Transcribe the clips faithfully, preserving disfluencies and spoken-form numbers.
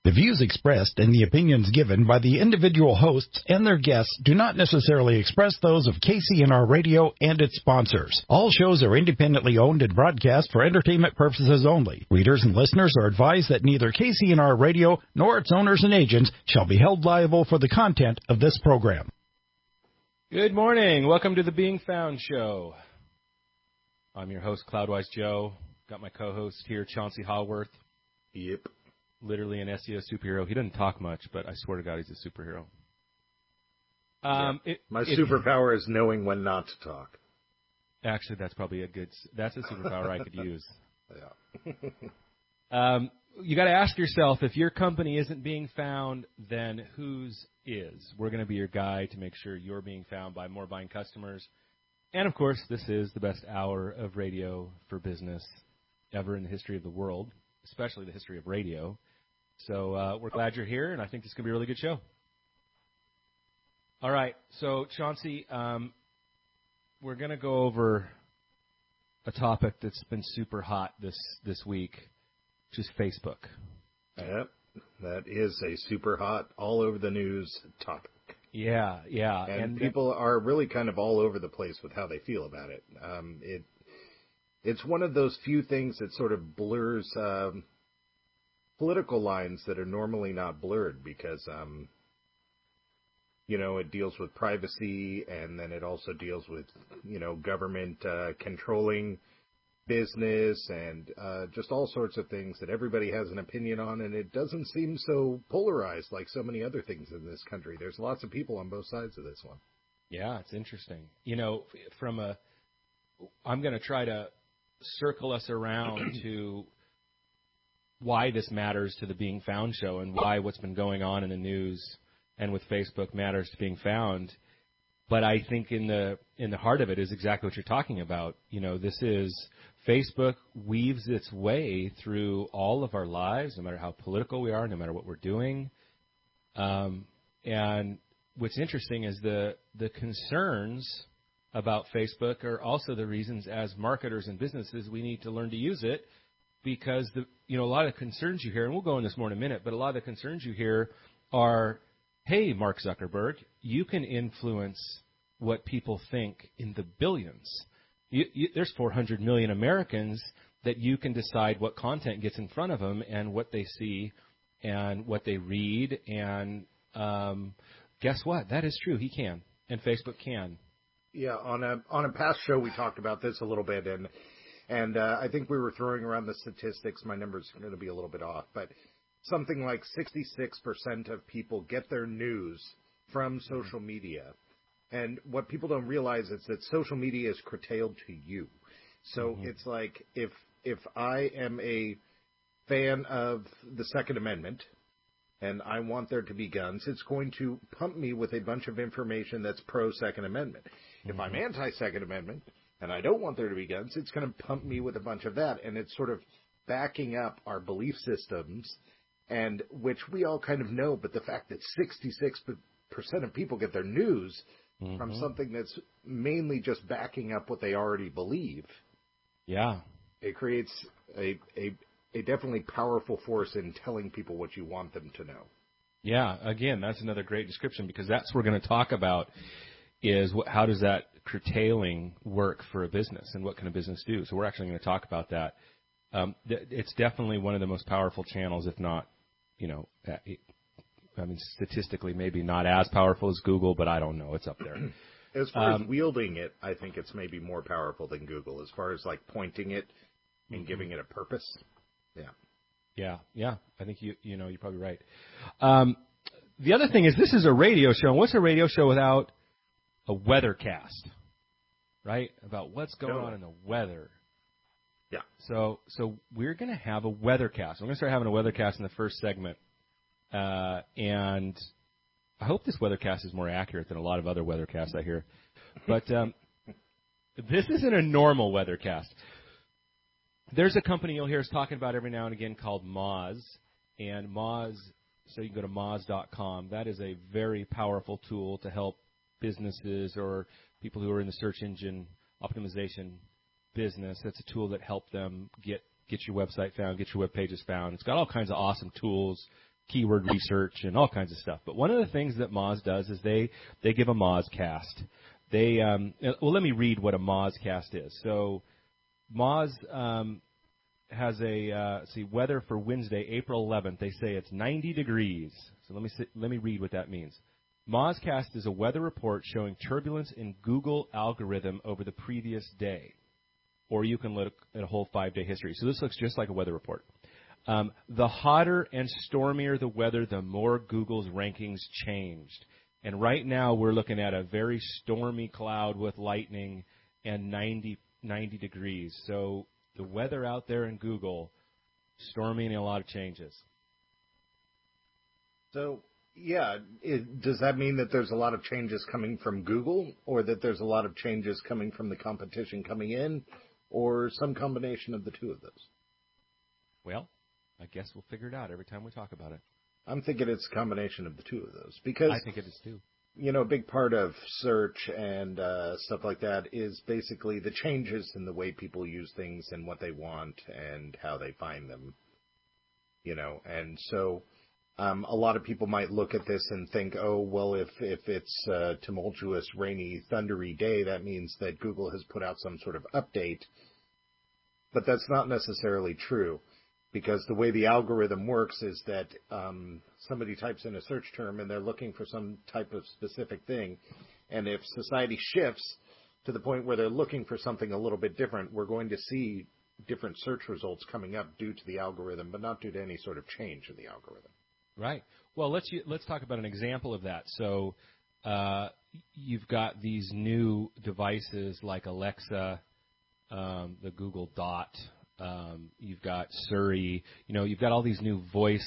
The views expressed and the opinions given by the individual hosts and their guests do not necessarily express those of K C N R Radio and its sponsors. All shows are independently owned and broadcast for entertainment purposes only. Readers and listeners are advised that neither K C N R Radio nor its owners and agents shall be held liable for the content of this program. Good morning. Welcome to the Being Found Show. I'm your host, Cloudwise Joe. Got my co-host here, Chauncey Haworth. Yep. Literally an S E O superhero. He doesn't talk much, but I swear to God he's a superhero. Um, yeah. it, My it, superpower is knowing when not to talk. Actually, that's probably a good, that's a superpower I could use. Yeah. um, you got to ask yourself, if your company isn't being found, then whose is? We're going to be your guide to make sure you're being found by more buying customers. And, of course, this is the best hour of radio for business ever in the history of the world, especially the history of radio. So uh, we're glad you're here, and I think this is going to be a really good show. All right, so Chauncey, um, we're going to go over a topic that's been super hot this, this week, which is Facebook. Yep, that is a super hot, all over the news topic. Yeah, yeah. And, and people th- are really kind of all over the place with how they feel about it. Um, it it's one of those few things that sort of blurs um, political lines that are normally not blurred because, um, you know, it deals with privacy and then it also deals with, you know, government uh, controlling business and uh, just all sorts of things that everybody has an opinion on, and it doesn't seem so polarized like so many other things in this country. There's lots of people on both sides of this one. Yeah, it's interesting. You know, from a, I'm going to try to circle us around to why this matters to the Being Found show and why what's been going on in the news and with Facebook matters to being found. But I think in the in the heart of it is exactly what you're talking about. You know, this is Facebook weaves its way through all of our lives, no matter how political we are, no matter what we're doing. Um, and what's interesting is the the concerns about Facebook are also the reasons as marketers and businesses we need to learn to use it. Because, the you know, a lot of concerns you hear, and we'll go in this more in a minute, but a lot of the concerns you hear are, hey, Mark Zuckerberg, you can influence what people think in the billions. You, you, there's four hundred million Americans that you can decide what content gets in front of them and what they see and what they read. And um, guess what? That is true. He can, and Facebook can. Yeah, on a on a past show we talked about this a little bit, and And uh, I think we were throwing around the statistics. My number's going to be a little bit off, but something like sixty-six percent of people get their news from social media. And what people don't realize is that social media is curtailed to you. So mm-hmm. It's like if if I am a fan of the Second Amendment and I want there to be guns, it's going to pump me with a bunch of information that's pro-Second Amendment. Mm-hmm. If I'm anti-Second Amendment and I don't want there to be guns, it's going to pump me with a bunch of that. And it's sort of backing up our belief systems, and which we all kind of know. But the fact that sixty-six percent of people get their news mm-hmm. from something that's mainly just backing up what they already believe. Yeah. It creates a, a, a definitely powerful force in telling people what you want them to know. Yeah. Again, that's another great description, because that's what we're going to talk about is what, how does that curtailing work for a business, and what can a business do? So we're actually going to talk about that. Um, th- it's definitely one of the most powerful channels, if not, you know, I mean, statistically maybe not as powerful as Google, but I don't know. It's up there. As far um, as wielding it, I think it's maybe more powerful than Google as far as like pointing it and mm-hmm. giving it a purpose. Yeah. Yeah. Yeah. I think you, you know, you're probably right. Um, the other thing is this is a radio show. And what's a radio show without a weathercast, right? About what's going no. on in the weather. Yeah. So, so we're going to have a weathercast. We're going to start having a weathercast in the first segment. Uh, and I hope this weathercast is more accurate than a lot of other weathercasts I hear. But um, this isn't a normal weathercast. There's a company you'll hear us talking about every now and again called Moz. And Moz, so you can go to moz dot com. That is a very powerful tool to help businesses or people who are in the search engine optimization business. It's a tool that helps them get get your website found, get your web pages found. It's got all kinds of awesome tools keyword research and all kinds of stuff. But one of the things that Moz does is they, they give a Mozcast. They, um, well, let me read what a Mozcast is. So Moz um, has a, uh, see, weather for Wednesday, April eleventh. They say it's ninety degrees. So let me see, let me read what that means. Mozcast is a weather report showing turbulence in Google algorithm over the previous day. Or you can look at a whole five-day history. So this looks just like a weather report. Um, the hotter and stormier the weather, the more Google's rankings changed. And right now we're looking at a very stormy cloud with lightning and ninety, ninety degrees. So the weather out there in Google, stormy and a lot of changes. So, yeah, it, does that mean that there's a lot of changes coming from Google, or that there's a lot of changes coming from the competition coming in, or some combination of the two of those? Well, I guess we'll figure it out every time we talk about it. I'm thinking it's a combination of the two of those. Because I think it is too. You know, a big part of search and uh, stuff like that is basically the changes in the way people use things and what they want and how they find them. You know, and so um, a lot of people might look at this and think, oh, well, if, if it's a tumultuous, rainy, thundery day, that means that Google has put out some sort of update. But that's not necessarily true, because the way the algorithm works is that um, somebody types in a search term and they're looking for some type of specific thing. And if society shifts to the point where they're looking for something a little bit different, we're going to see different search results coming up due to the algorithm, but not due to any sort of change in the algorithm. Right. Well, let's let's talk about an example of that. So uh, you've got these new devices like Alexa, um, the Google Dot. Um, you've got Siri. You know, you've got all these new voice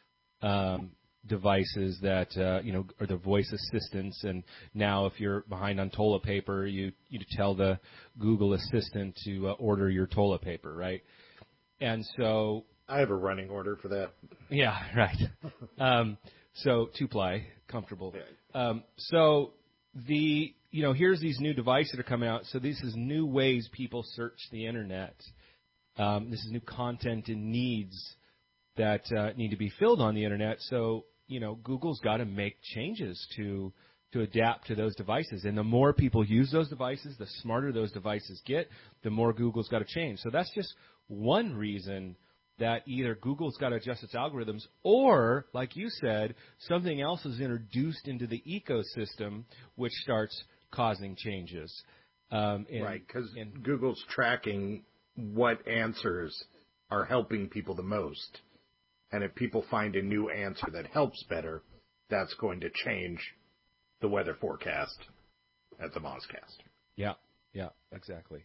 um, devices that uh, you know are the voice assistants. And now, if you're behind on toilet paper, you you tell the Google Assistant to uh, order your toilet paper, right? And so I have a running order for that. Yeah, right. um, so two ply, comfortable. Um, so the you know here's these new devices that are coming out. So this is new ways people search the internet. Um, this is new content and needs that uh, need to be filled on the internet. So you know Google's got to make changes to to adapt to those devices. And the more people use those devices, the smarter those devices get, the more Google's got to change. So that's just one reason that either Google's got to adjust its algorithms or, like you said, something else is introduced into the ecosystem which starts causing changes. Um, and, right, because Google's tracking what answers are helping people the most. And if people find a new answer that helps better, that's going to change the weather forecast at the Mozcast. Yeah, yeah, exactly.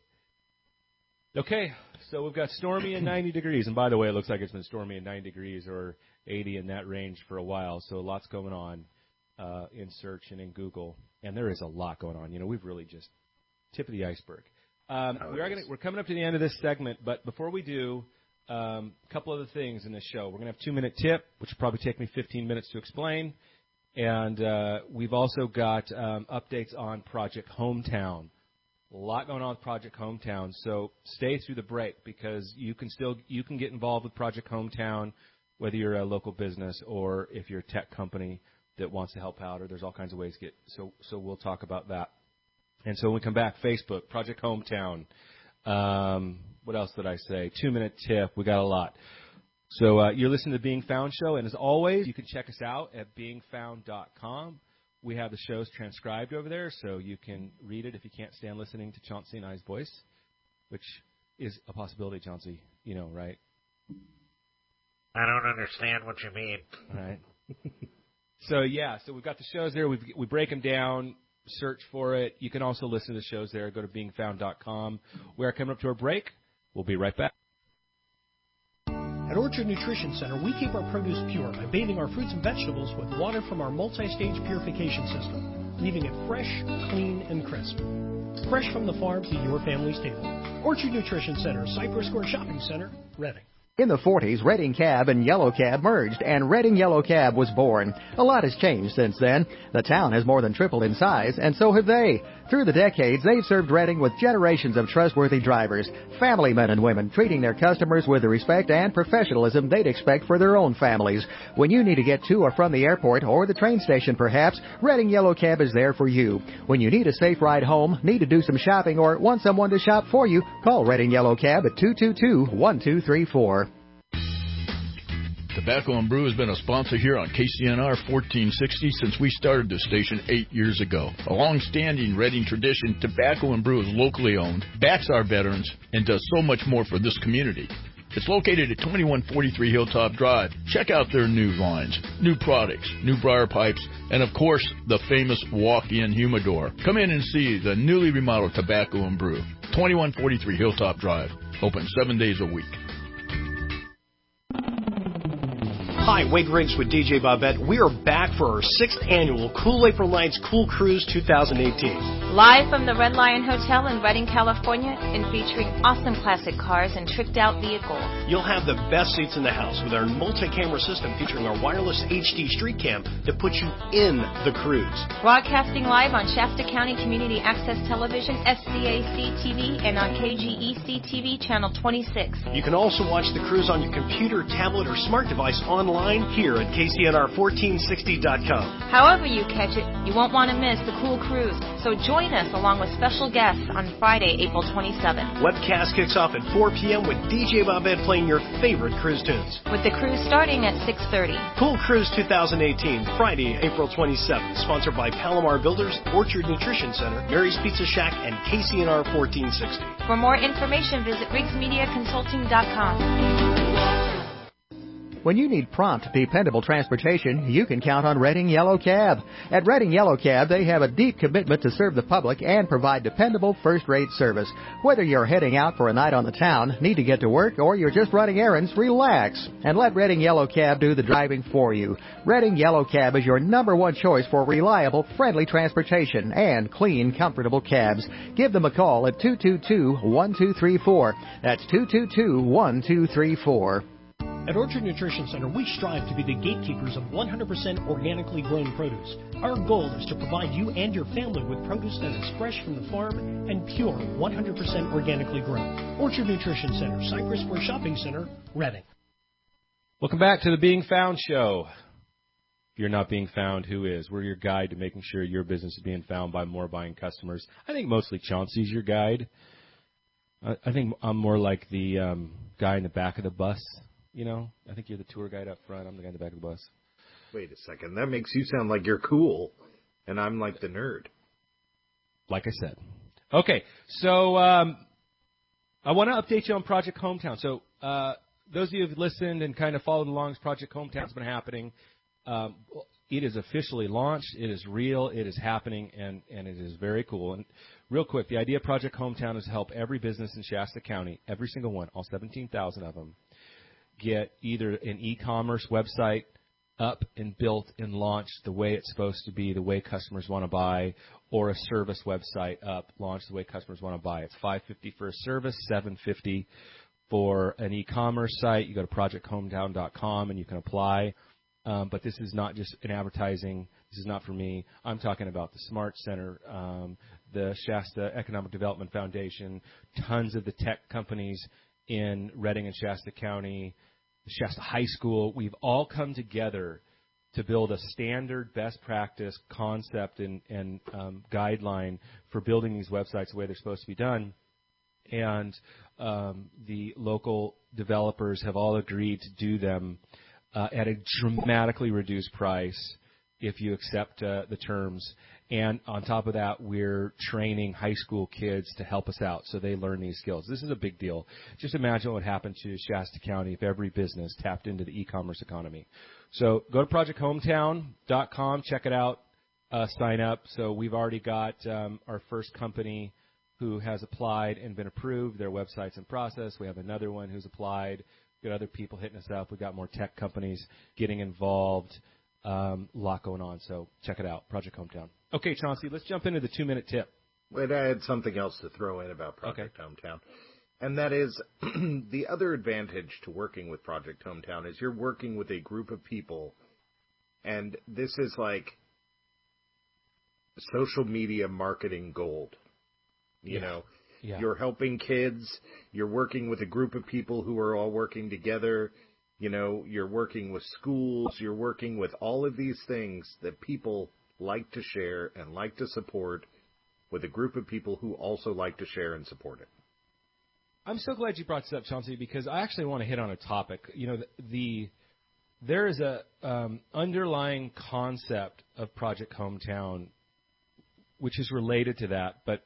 Okay, so we've got stormy and ninety degrees. And by the way, it looks like it's been stormy and ninety degrees or eighty in that range for a while. So lots going on uh, in search and in Google. And there is a lot going on. You know, we've really just tip of the iceberg. Um, oh, we are gonna, we're coming up to the end of this segment, but before we do, a um, couple other things in this show. We're going to have a two-minute tip, which will probably take me fifteen minutes to explain. And uh, we've also got um, updates on Project Hometown. A lot going on with Project Hometown, so stay through the break because you can still you can get involved with Project Hometown, whether you're a local business or if you're a tech company that wants to help out, or there's all kinds of ways to get. So so we'll talk about that. And so when we come back, Facebook, Project Hometown. Um, what else did I say? Two minute tip. We got a lot. So uh, you're listening to the Being Found Show, and as always, you can check us out at being found dot com. We have the shows transcribed over there, so you can read it if you can't stand listening to Chauncey and I's voice, which is a possibility, Chauncey. You know, right? I don't understand what you mean. All right. So, yeah, so we've got the shows there. We we break them down, search for it. You can also listen to the shows there. Go to being found dot com. We're coming up to our break. We'll be right back. At Orchard Nutrition Center, we keep our produce pure by bathing our fruits and vegetables with water from our multi-stage purification system, leaving it fresh, clean, and crisp. Fresh from the farm to your family's table. Orchard Nutrition Center, Cypress Square Shopping Center, Reading. In the forties, Redding Cab and Yellow Cab merged, and Redding Yellow Cab was born. A lot has changed since then. The town has more than tripled in size, and so have they. Through the decades, they've served Redding with generations of trustworthy drivers, family men and women, treating their customers with the respect and professionalism they'd expect for their own families. When you need to get to or from the airport or the train station, perhaps, Redding Yellow Cab is there for you. When you need a safe ride home, need to do some shopping, or want someone to shop for you, call Redding Yellow Cab at two two two, one two three four. Tobacco and Brew has been a sponsor here on K C N R fourteen sixty since we started the station eight years ago. A long-standing Redding tradition, Tobacco and Brew is locally owned, backs our veterans, and does so much more for this community. It's located at twenty-one forty-three Hilltop Drive. Check out their new lines, new products, new briar pipes, and of course, the famous walk-in humidor. Come in and see the newly remodeled Tobacco and Brew. twenty-one forty-three Hilltop Drive. Open seven days a week. Hi, Wade Riggs with D J Bobette. We are back for our sixth annual Cool April Nights Cool Cruise twenty eighteen. Live from the Red Lion Hotel in Redding, California, and featuring awesome classic cars and tricked-out vehicles. You'll have the best seats in the house with our multi-camera system featuring our wireless H D street cam that puts you in the cruise. Broadcasting live on Shasta County Community Access Television, S C A C T V, and on K G E C T V, Channel twenty-six. You can also watch the cruise on your computer, tablet, or smart device online here at K C N R fourteen sixty dot com. However you catch it, you won't want to miss the cool cruise. So join us along with special guests on Friday, April twenty-seventh. Webcast kicks off at four p.m. with D J Bobette playing your favorite cruise tunes. With the cruise starting at six thirty. Cool Cruise twenty eighteen, Friday, April twenty-seventh. Sponsored by Palomar Builders, Orchard Nutrition Center, Mary's Pizza Shack, and K C N R fourteen sixty. For more information, visit Riggs Media Consulting dot com. When you need prompt, dependable transportation, you can count on Redding Yellow Cab. At Redding Yellow Cab, they have a deep commitment to serve the public and provide dependable, first-rate service. Whether you're heading out for a night on the town, need to get to work, or you're just running errands, relax and let Redding Yellow Cab do the driving for you. Redding Yellow Cab is your number one choice for reliable, friendly transportation and clean, comfortable cabs. Give them a call at two two two, one two three four. That's two two two, one two three four. At Orchard Nutrition Center, we strive to be the gatekeepers of one hundred percent organically grown produce. Our goal is to provide you and your family with produce that is fresh from the farm and pure, one hundred percent organically grown. Orchard Nutrition Center, Cypress Square Shopping Center, Redding. Welcome back to the Being Found Show. If you're not being found, who is? We're your guide to making sure your business is being found by more buying customers. I think mostly Chauncey's your guide. I, I think I'm more like the um, guy in the back of the bus. You know, I think you're the tour guide up front. I'm the guy in the back of the bus. Wait a second. That makes you sound like you're cool, and I'm like the nerd. Like I said. Okay, so um, I want to update you on Project Hometown. So uh, those of you who've listened and kind of followed along, Project Hometown's been happening. Um, it is officially launched. It is real. It is happening, and, and it is very cool. And real quick, the idea of Project Hometown is to help every business in Shasta County, every single one, all seventeen thousand of them, get either an e-commerce website up and built and launched the way it's supposed to be, the way customers want to buy, or a service website up, launched the way customers want to buy. It's five hundred fifty dollars for a service, seven hundred fifty dollars for an e-commerce site. You go to project hometown dot com and you can apply. Um, but this is not just an advertising. This is not for me. I'm talking about the Smart Center, um, the Shasta Economic Development Foundation, tons of the tech companies in Redding and Shasta County, Shasta High School. We've all come together to build a standard best practice concept and, and um, guideline for building these websites the way they're supposed to be done. And um, the local developers have all agreed to do them uh, at a dramatically reduced price if you accept uh, the terms. And on top of that, we're training high school kids to help us out so they learn these skills. This is a big deal. Just imagine what would happen to Shasta County if every business tapped into the e-commerce economy. So go to project hometown dot com, check it out, uh, sign up. So we've already got um, our first company who has applied and been approved. Their website's in process. We have another one who's applied. We've got other people hitting us up. We've got more tech companies getting involved. Um, a lot going on, so check it out, Project Hometown. Okay, Chauncey, let's jump into the two-minute tip. Wait, I had something else to throw in about Project okay. Hometown. And that is the other advantage to working with Project Hometown is you're working with a group of people, and this is like social media marketing gold. You yeah. know, yeah. you're helping kids, you're working with a group of people who are all working together, you know, you're working with schools, you're working with all of these things that people like to share and like to support with a group of people who also like to share and support it. I'm so glad you brought this up, Chauncey, because I actually want to hit on a topic. You know, the, the there is a um, underlying concept of Project Hometown, which is related to that. But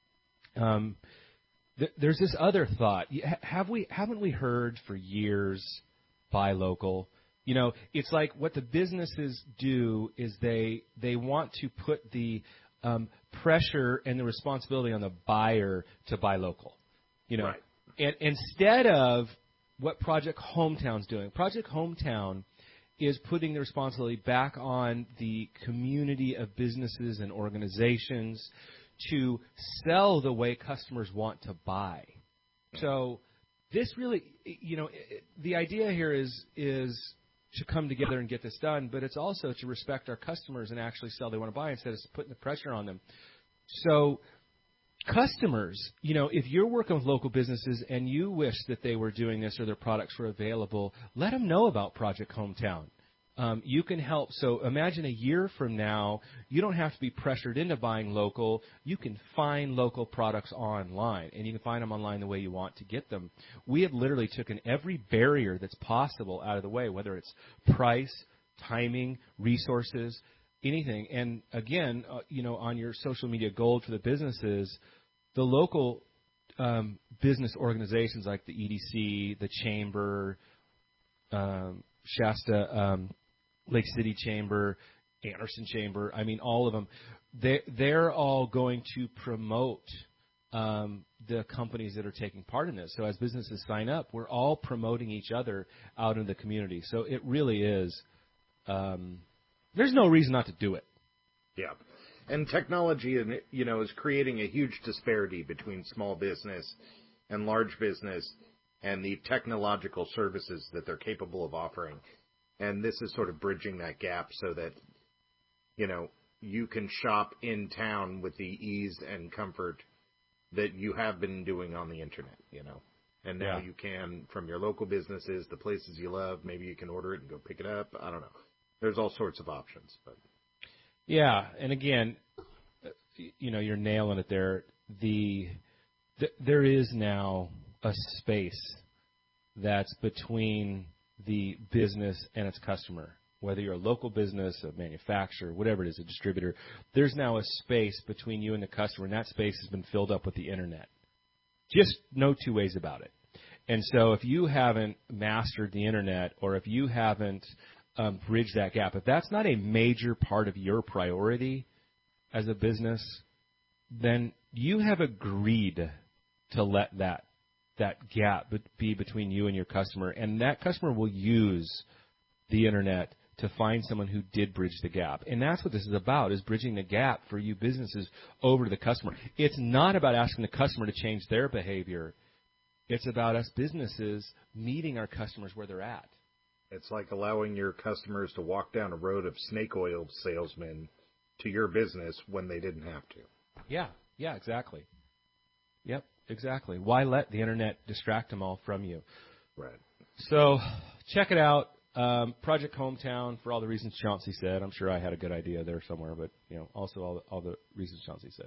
um, th- there's this other thought. Have we haven't we heard for years, buy local? You know, it's like what the businesses do is they they want to put the um, pressure and the responsibility on the buyer to buy local. You know, right. And instead of what Project Hometown's doing, Project Hometown is putting the responsibility back on the community of businesses and organizations to sell the way customers want to buy. So this really, you know, the idea here is is to come together and get this done, but it's also to respect our customers and actually sell they want to buy instead of putting the pressure on them. So customers, you know, if you're working with local businesses and you wish that they were doing this or their products were available, let them know about Project Hometown. Um, you can help. So imagine a year from now, you don't have to be pressured into buying local. You can find local products online, and you can find them online the way you want to get them. We have literally taken every barrier that's possible out of the way, whether it's price, timing, resources, anything. And again, uh, you know, on your social media gold for the businesses, the local um, business organizations like the E D C, the Chamber, um, Shasta, um, Lake City Chamber, Anderson Chamber, I mean, all of them, they, they're all going to promote um, the companies that are taking part in this. So as businesses sign up, we're all promoting each other out in the community. So it really is um, – there's no reason not to do it. Yeah. And technology, you know, is creating a huge disparity between small business and large business and the technological services that they're capable of offering. And this is sort of bridging that gap so that, you know, you can shop in town with the ease and comfort that you have been doing on the internet, you know. And now Yeah. you can, from your local businesses, the places you love, maybe you can order it and go pick it up. I don't know. There's all sorts of options. But yeah, and again, you know, you're nailing it there. The, the there is now a space that's between the business and its customer. Whether you're a local business, a manufacturer, whatever it is, a distributor, there's now a space between you and the customer, and that space has been filled up with the internet. Just no two ways about it. And so if you haven't mastered the internet, or if you haven't um, bridged that gap, if that's not a major part of your priority as a business, then you have agreed to let that that gap be between you and your customer, and that customer will use the internet to find someone who did bridge the gap. And that's what this is about, is bridging the gap for you businesses over to the customer. It's not about asking the customer to change their behavior. It's about us businesses meeting our customers where they're at. it's like allowing your customers to walk down a road of snake oil salesmen to your business when they didn't have to. Yeah, yeah, exactly. Yep, exactly. Why let the internet distract them all from you? Right. So check it out. Um, Project Hometown, for all the reasons Chauncey said. I'm sure I had a good idea there somewhere, but you know, also all the, all the reasons Chauncey said.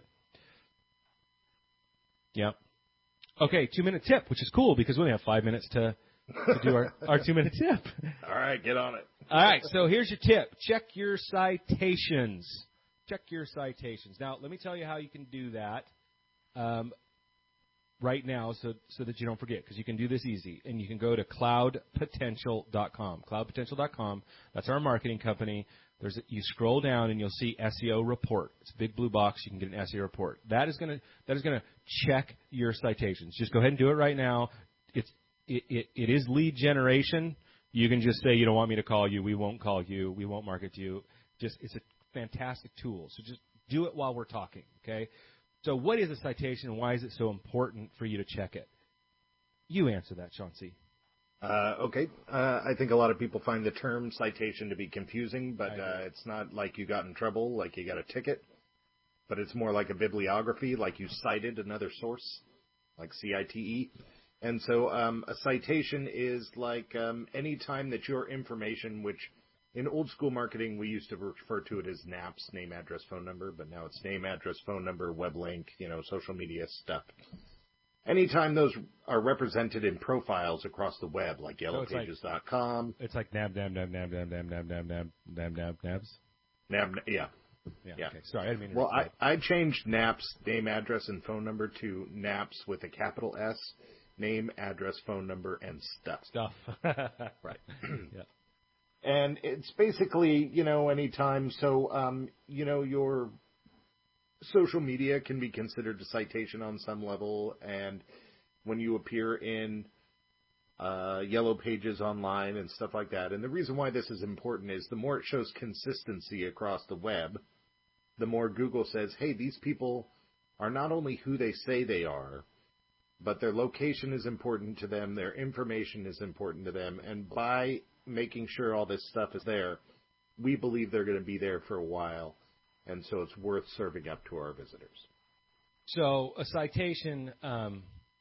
Yep. Okay, two-minute tip, which is cool because we only have five minutes to, to do our, our two-minute tip. All right, get on it. All right, so here's your tip. Check your citations. Check your citations. Now, let me tell you how you can do that um, right now so so that you don't forget, because you can do this easy. And you can go to cloud potential dot com. cloud potential dot com. That's our marketing company. There's a, you scroll down and you'll see S E O report. It's a big blue box. You can get an S E O report. That is going to that is going to check your citations. Just go ahead and do it right now. It's it, it it is lead generation. You can just say you don't want me to call you. We won't call you. We won't market to you. Just it's a fantastic tool. So just do it while we're talking. Okay. So what is a citation and why is it so important for you to check it? You answer that, Chauncey. Uh, okay. Uh, I think a lot of people find the term citation to be confusing, but uh, it's not like you got in trouble, like you got a ticket, but it's more like a bibliography, like you cited another source, like C I T E. And so um, a citation is like um, any time that your information, which in old school marketing we used to refer to it as NAPS, name, address, phone number, but now it's name, address, phone number, web link, you know, social media stuff. Anytime those are represented in profiles across the web, like yellow pages dot com. So it's like, it's like nab, nab, nab, nab, nab, nab, nab, nab, nab, nab, nab, nabs? Nab, yeah. Yeah, yeah. Okay. Sorry, I didn't mean to Well, I, repeat. I changed NAPS, name, address, and phone number to NAPS with a capital S, name, address, phone number, and stuff. Stuff. Right. Yeah. And it's basically, you know, anytime. So, um, you know, your social media can be considered a citation on some level, and when you appear in uh, yellow pages online and stuff like that. And the reason why this is important is the more it shows consistency across the web, the more Google says, hey, these people are not only who they say they are, but their location is important to them, their information is important to them, and by making sure all this stuff is there, we believe they're going to be there for a while. And so it's worth serving up to our visitors. So a citation, um,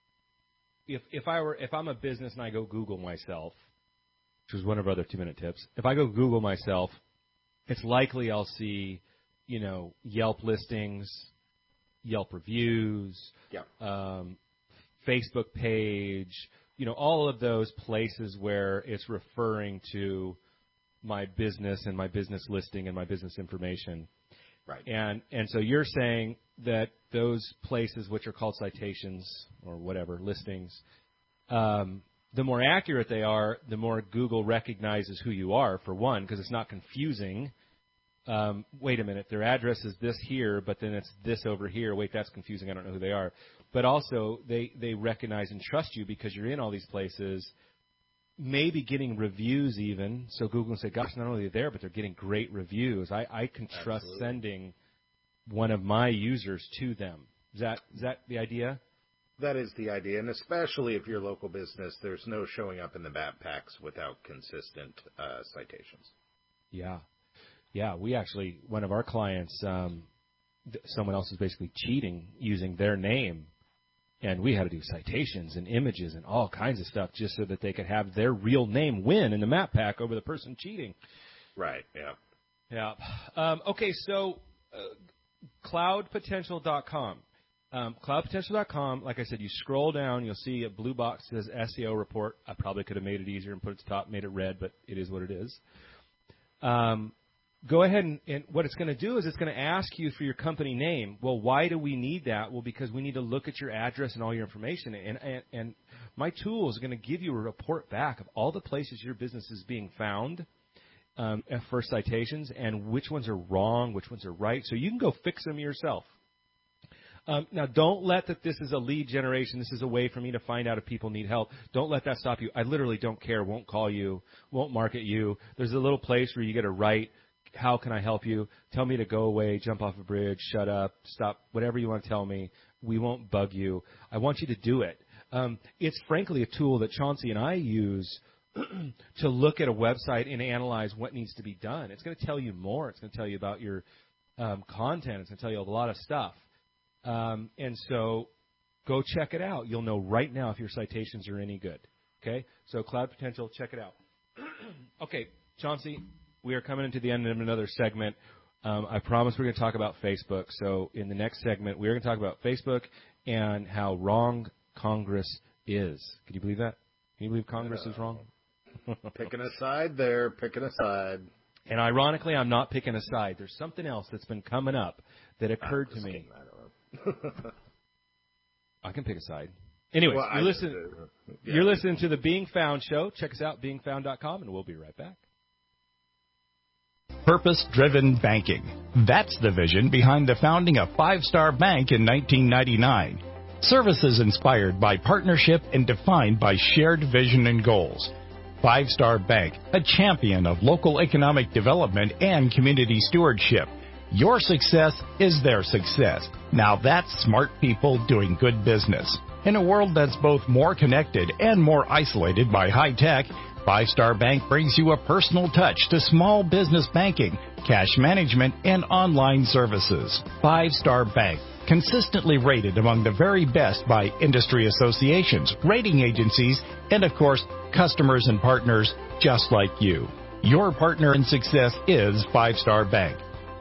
if if I were if I'm a business and I go Google myself, which is one of our other two minute tips, if I go Google myself, it's likely I'll see, you know, Yelp listings, Yelp reviews, yeah. um, Facebook page, you know, all of those places where it's referring to my business and my business listing and my business information. Right. And and so you're saying that those places which are called citations or whatever, listings, um, the more accurate they are, the more Google recognizes who you are, for one, because it's not confusing. Um, wait a minute, their address is this here, but then it's this over here. Wait, that's confusing. I don't know who they are. But also they, they recognize and trust you because you're in all these places, maybe getting reviews even. So Google can say, gosh, not only are they there, but they're getting great reviews. I, I can trust Absolutely. sending one of my users to them. Is that is that the idea? That is the idea. And especially if you're a local business, there's no showing up in the backpacks without consistent uh, citations. Yeah. Yeah, we actually, one of our clients, um, th- someone else is basically cheating using their name. And we had to do citations and images and all kinds of stuff just so that they could have their real name win in the map pack over the person cheating. Right, yeah. Yeah. Um, okay, so uh, cloud potential dot com. Um, cloud potential dot com, like I said, you scroll down, you'll see a blue box that says S E O report. I probably could have made it easier and put it at the top, made it red, but it is what it is. Um, go ahead and, and what it's going to do is it's going to ask you for your company name. Well, why do we need that? Well, because we need to look at your address and all your information. And, and, and my tool is going to give you a report back of all the places your business is being found um, for citations and which ones are wrong, which ones are right. So you can go fix them yourself. Um, now, don't let that this is a lead generation. This is a way for me to find out if people need help. Don't let that stop you. I literally don't care, won't call you, won't market you. There's a little place where you get to write, how can I help you? Tell me to go away, jump off a bridge, shut up, stop, whatever you want to tell me. We won't bug you. I want you to do it. Um, it's frankly a tool that Chauncey and I use to look at a website and analyze what needs to be done. It's going to tell you more. It's going to tell you about your um, content. It's going to tell you a lot of stuff. Um, and so go check it out. You'll know right now if your citations are any good. Okay? So Cloud Potential, check it out. Okay, Chauncey, we are coming into the end of another segment. Um, I promise we're going to talk about Facebook. So in the next segment, we're going to talk about Facebook and how wrong Congress is. Can you believe that? Can you believe Congress is wrong? Picking a side there, picking a side. And ironically, I'm not picking a side. There's something else that's been coming up that occurred to me. I can pick a side. Anyways, well, you listen, uh, yeah. you're listening to the Being Found show. Check us out, being found dot com, and we'll be right back. Purpose-driven banking. That's the vision behind the founding of Five Star Bank in nineteen ninety-nine. Services inspired by partnership and defined by shared vision and goals. Five Star Bank, a champion of local economic development and community stewardship. Your success is their success. Now that's smart people doing good business. In a world that's both more connected and more isolated by high tech, Five Star Bank brings you a personal touch to small business banking, cash management, and online services. Five Star Bank, consistently rated among the very best by industry associations, rating agencies, and of course, customers and partners just like you. Your partner in success is Five Star Bank.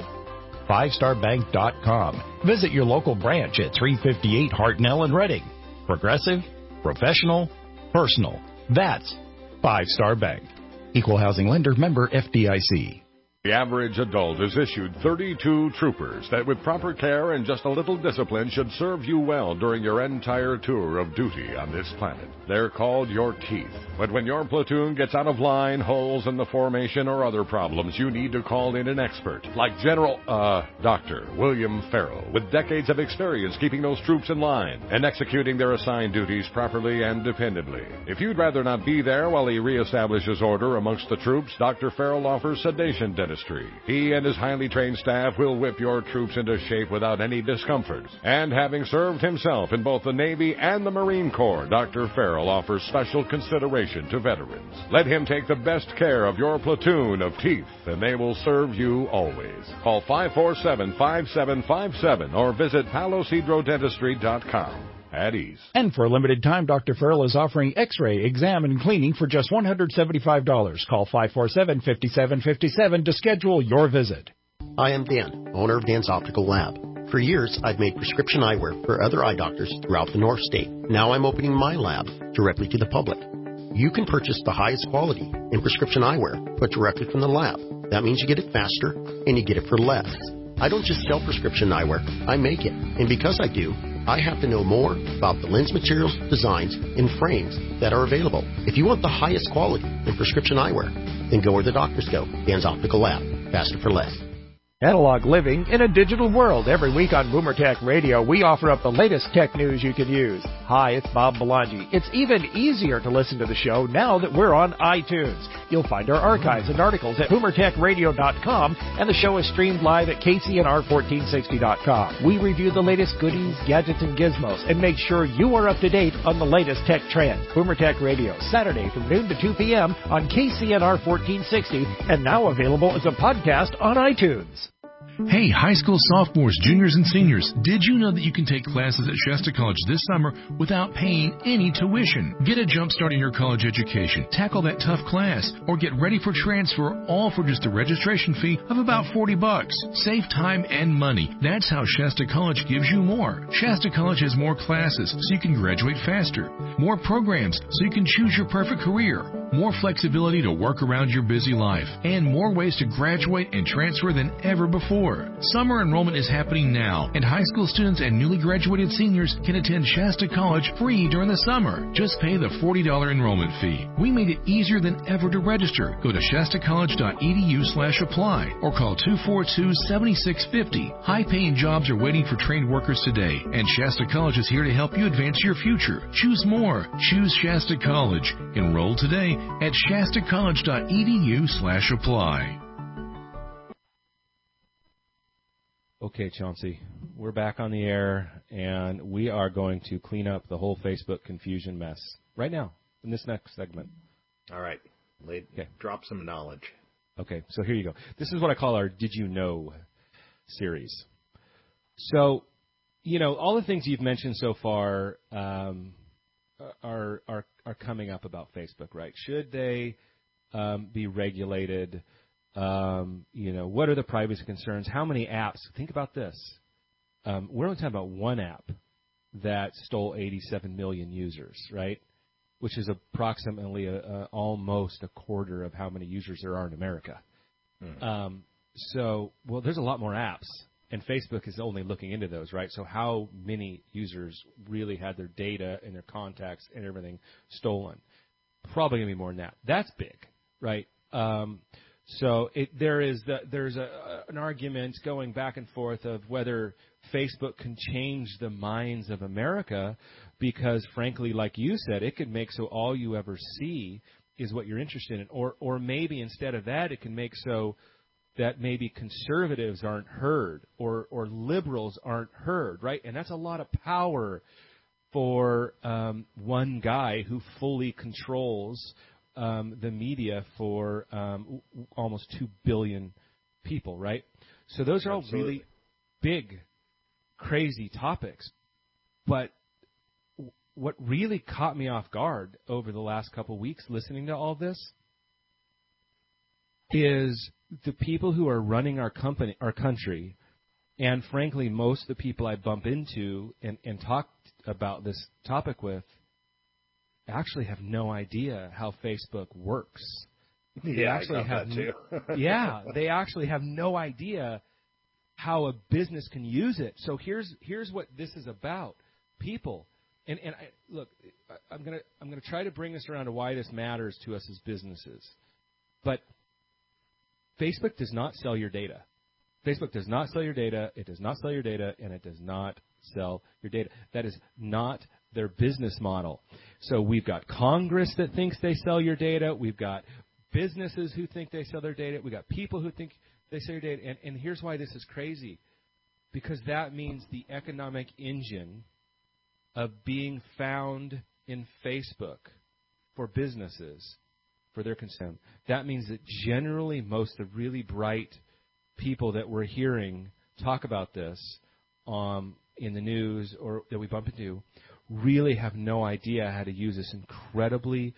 five star bank dot com. Visit your local branch at three fifty-eight Hartnell in Reading. Progressive, professional, personal. That's Five Star Bank. Equal housing lender, member F D I C. The average adult is issued thirty-two troopers that with proper care and just a little discipline should serve you well during your entire tour of duty on this planet. They're called your teeth. But when your platoon gets out of line, holes in the formation, or other problems, you need to call in an expert like General, uh, Doctor William Farrell, with decades of experience keeping those troops in line and executing their assigned duties properly and dependably. If you'd rather not be there while he reestablishes order amongst the troops, Doctor Farrell offers sedation dentistry. He and his highly trained staff will whip your troops into shape without any discomfort. And having served himself in both the Navy and the Marine Corps, Doctor Farrell offers special consideration to veterans. Let him take the best care of your platoon of teeth, and they will serve you always. Call five four seven, five seven five seven or visit palos hydro dentistry dot com. At ease. And for a limited time, Doctor Farrell is offering x-ray, exam, and cleaning for just one hundred seventy-five dollars. Call five four seven, five seven five seven to schedule your visit. I am Dan, owner of Dan's Optical Lab. For years, I've made prescription eyewear for other eye doctors throughout the North State. Now I'm opening my lab directly to the public. You can purchase the highest quality in prescription eyewear, but directly from the lab. That means you get it faster, and you get it for less. I don't just sell prescription eyewear, I make it. And because I do, I have to know more about the lens materials, designs, and frames that are available. If you want the highest quality in prescription eyewear, then go where the doctors go. Dan's Optical Lab. Faster for less. Analog living in a digital world. Every week on Boomer Tech Radio, we offer up the latest tech news you can use. Hi, it's Bob Belangi. It's even easier to listen to the show now that we're on iTunes. You'll find our archives and articles at boomer tech radio dot com, and the show is streamed live at K C N R fourteen sixty dot com. We review the latest goodies, gadgets, and gizmos, and make sure you are up to date on the latest tech trends. Boomer Tech Radio, Saturday from noon to two p.m. on K C N R fourteen sixty, and now available as a podcast on iTunes. Hey, high school sophomores, juniors, and seniors, did you know that you can take classes at Shasta College this summer without paying any tuition? Get a jump start in your college education, tackle that tough class, or get ready for transfer, all for just a registration fee of about forty bucks. Save time and money. That's how Shasta College gives you more. Shasta College has more classes so you can graduate faster, more programs so you can choose your perfect career, more flexibility to work around your busy life, and more ways to graduate and transfer than ever before. Summer enrollment is happening now, and high school students and newly graduated seniors can attend Shasta College free during the summer. Just pay the forty dollars enrollment fee. We made it easier than ever to register. Go to shasta college dot e d u slash apply or call two four two, seven six five zero. High-paying jobs are waiting for trained workers today, and Shasta College is here to help you advance your future. Choose more. Choose Shasta College. Enroll today at shasta college dot e d u slash apply. Okay, Chauncey, we're back on the air, and we are going to clean up the whole Facebook confusion mess right now in this next segment. All right. Late, okay. Drop some knowledge. Okay, so here you go. This is what I call our Did You Know series. So, you know, all the things you've mentioned so far um, are, are, are coming up about Facebook, right? Should they um, be regulated? Um, you know, what are the privacy concerns? How many apps? Think about this. Um, we're only talking about one app that stole eighty-seven million users, right? Which is approximately a, a, almost a quarter of how many users there are in America. Mm. Um, so, well, there's a lot more apps, and Facebook is only looking into those, right? So how many users really had their data and their contacts and everything stolen? Probably going to be more than that. That's big, right? Um, So it, there is the, there's a, an argument going back and forth of whether Facebook can change the minds of America because, frankly, like you said, it could make so all you ever see is what you're interested in. Or, or maybe instead of that, it can make so that maybe conservatives aren't heard or, or liberals aren't heard, right? And that's a lot of power for um, one guy who fully controls um, the media for um, almost two billion people, right? So those are all Absolutely. really big, crazy topics. But w- what really caught me off guard over the last couple of weeks listening to all this is the people who are running our company, our country, and frankly, most of the people I bump into and, and talk about this topic with actually have no idea how Facebook works. They Yeah, actually I got have that too. yeah, they actually have no idea how a business can use it. So here's here's what this is about. People, and and I, look, I, I'm gonna I'm gonna try to bring this around to why this matters to us as businesses. But Facebook does not sell your data. Facebook does not sell your data. It does not sell your data, and it does not sell your data. That is not their business model. So we've got Congress that thinks they sell your data. We've got businesses who think they sell their data. We've got people who think they sell your data. And, and here's why this is crazy. Because that means the economic engine of being found in Facebook for businesses, for their consumption, that means that generally most of the really bright people that we're hearing talk about this um, in the news or that we bump into really have no idea how to use this incredibly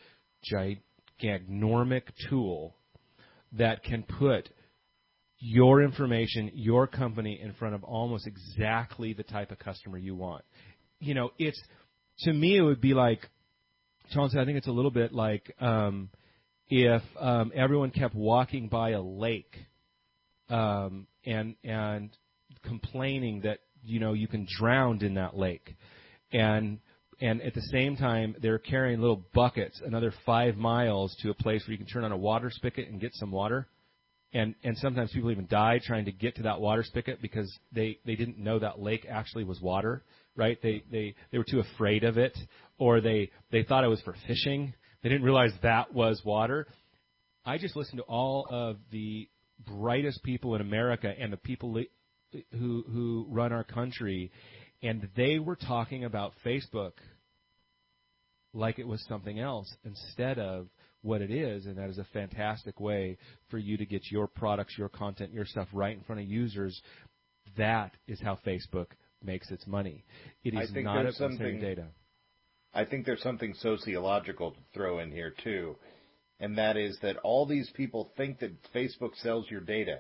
gigantic tool that can put your information, your company in front of almost exactly the type of customer you want. You know, it's, to me, it would be like, Chauncey, I think it's a little bit like um, if um, everyone kept walking by a lake um, and and complaining that, you know, you can drown in that lake. And and at the same time, they're carrying little buckets another five miles to a place where you can turn on a water spigot and get some water. And and sometimes people even die trying to get to that water spigot because they, they didn't know that lake actually was water, right? They they, they were too afraid of it, or they, they thought it was for fishing. They didn't realize that was water. I just listened to all of the brightest people in America and the people who who run our country, and they were talking about Facebook like it was something else instead of what it is, and that is a fantastic way for you to get your products, your content, your stuff right in front of users. That is how Facebook makes its money. It is not about selling data. I think there's something sociological to throw in here, too, and that is that all these people think that Facebook sells your data.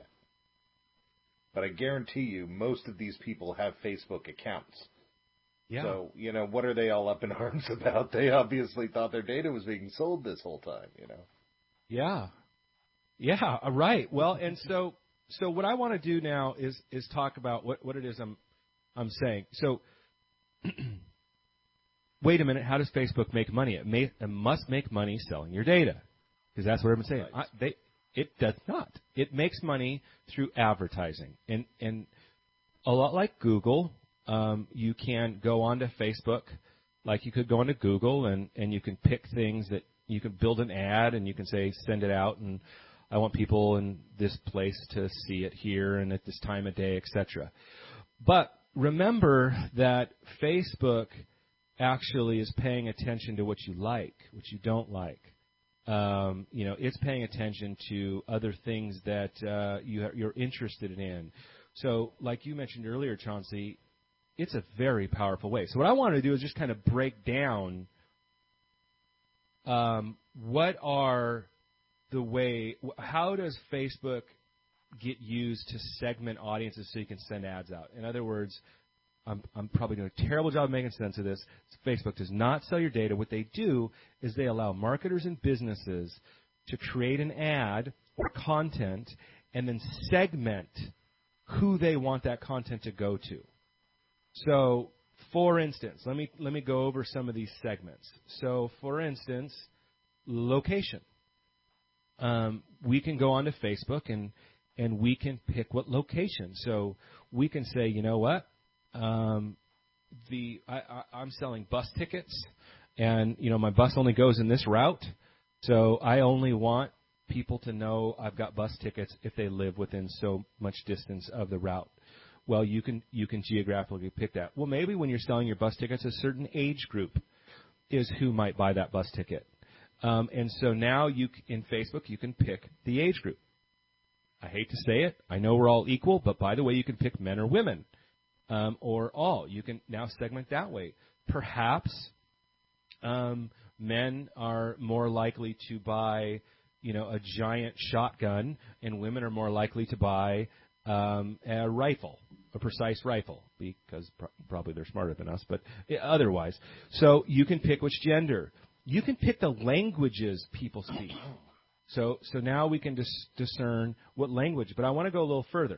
But I guarantee you most of these people have Facebook accounts. Yeah. So, you know, what are they all up in arms about? They obviously thought their data was being sold this whole time, you know. Yeah. Yeah, right. Well, and so so what I want to do now is is talk about what, what it is I'm I'm saying. So wait a minute, how does Facebook make money? It may it must make money selling your data. Because that's what everyone's saying. Right. I, they It does not. It makes money through advertising. And and a lot like Google, um, you can go onto Facebook like you could go onto Google, and, and you can pick things that you can build an ad, and you can say, send it out, and I want people in this place to see it here and at this time of day, et cetera. But remember that Facebook actually is paying attention to what you like, what you don't like. Um, you know, it's paying attention to other things that uh, you, you're interested in. So, like you mentioned earlier, Chauncey, it's a very powerful way. So what I want to do is just kind of break down um, what are the way, how does Facebook get used to segment audiences so you can send ads out? In other words, I'm, I'm probably doing a terrible job of making sense of this. Facebook does not sell your data. What they do is they allow marketers and businesses to create an ad or content and then segment who they want that content to go to. So, for instance, let me let me go over some of these segments. So, for instance, location. Um, we can go onto Facebook and and we can pick what location. So we can say, you know what, um, the I, I, I'm selling bus tickets, and you know my bus only goes in this route. So I only want people to know I've got bus tickets if they live within so much distance of the route. Well, you can you can geographically pick that. Well, maybe when you're selling your bus tickets, a certain age group is who might buy that bus ticket. Um, and so now you in Facebook, you can pick the age group. I hate to say it. I know we're all equal, but by the way, you can pick men or women um, or all. You can now segment that way. Perhaps um, men are more likely to buy, you know, a giant shotgun, and women are more likely to buy um, a rifle, a precise rifle, because pro- probably they're smarter than us, but otherwise. So you can pick which gender. You can pick the languages people speak. So so now we can dis- discern what language. But I want to go a little further.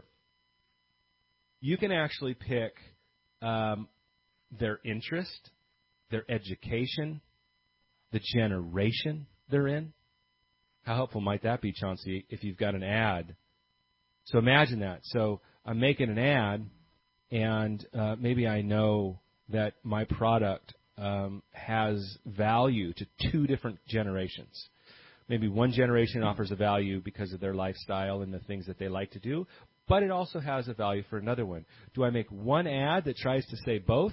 You can actually pick um, their interest, their education, the generation they're in. How helpful might that be, Chauncey, if you've got an ad? So imagine that. So I'm making an ad, and uh, maybe I know that my product um, has value to two different generations. Maybe one generation offers a value because of their lifestyle and the things that they like to do, but it also has a value for another one. Do I make one ad that tries to say both?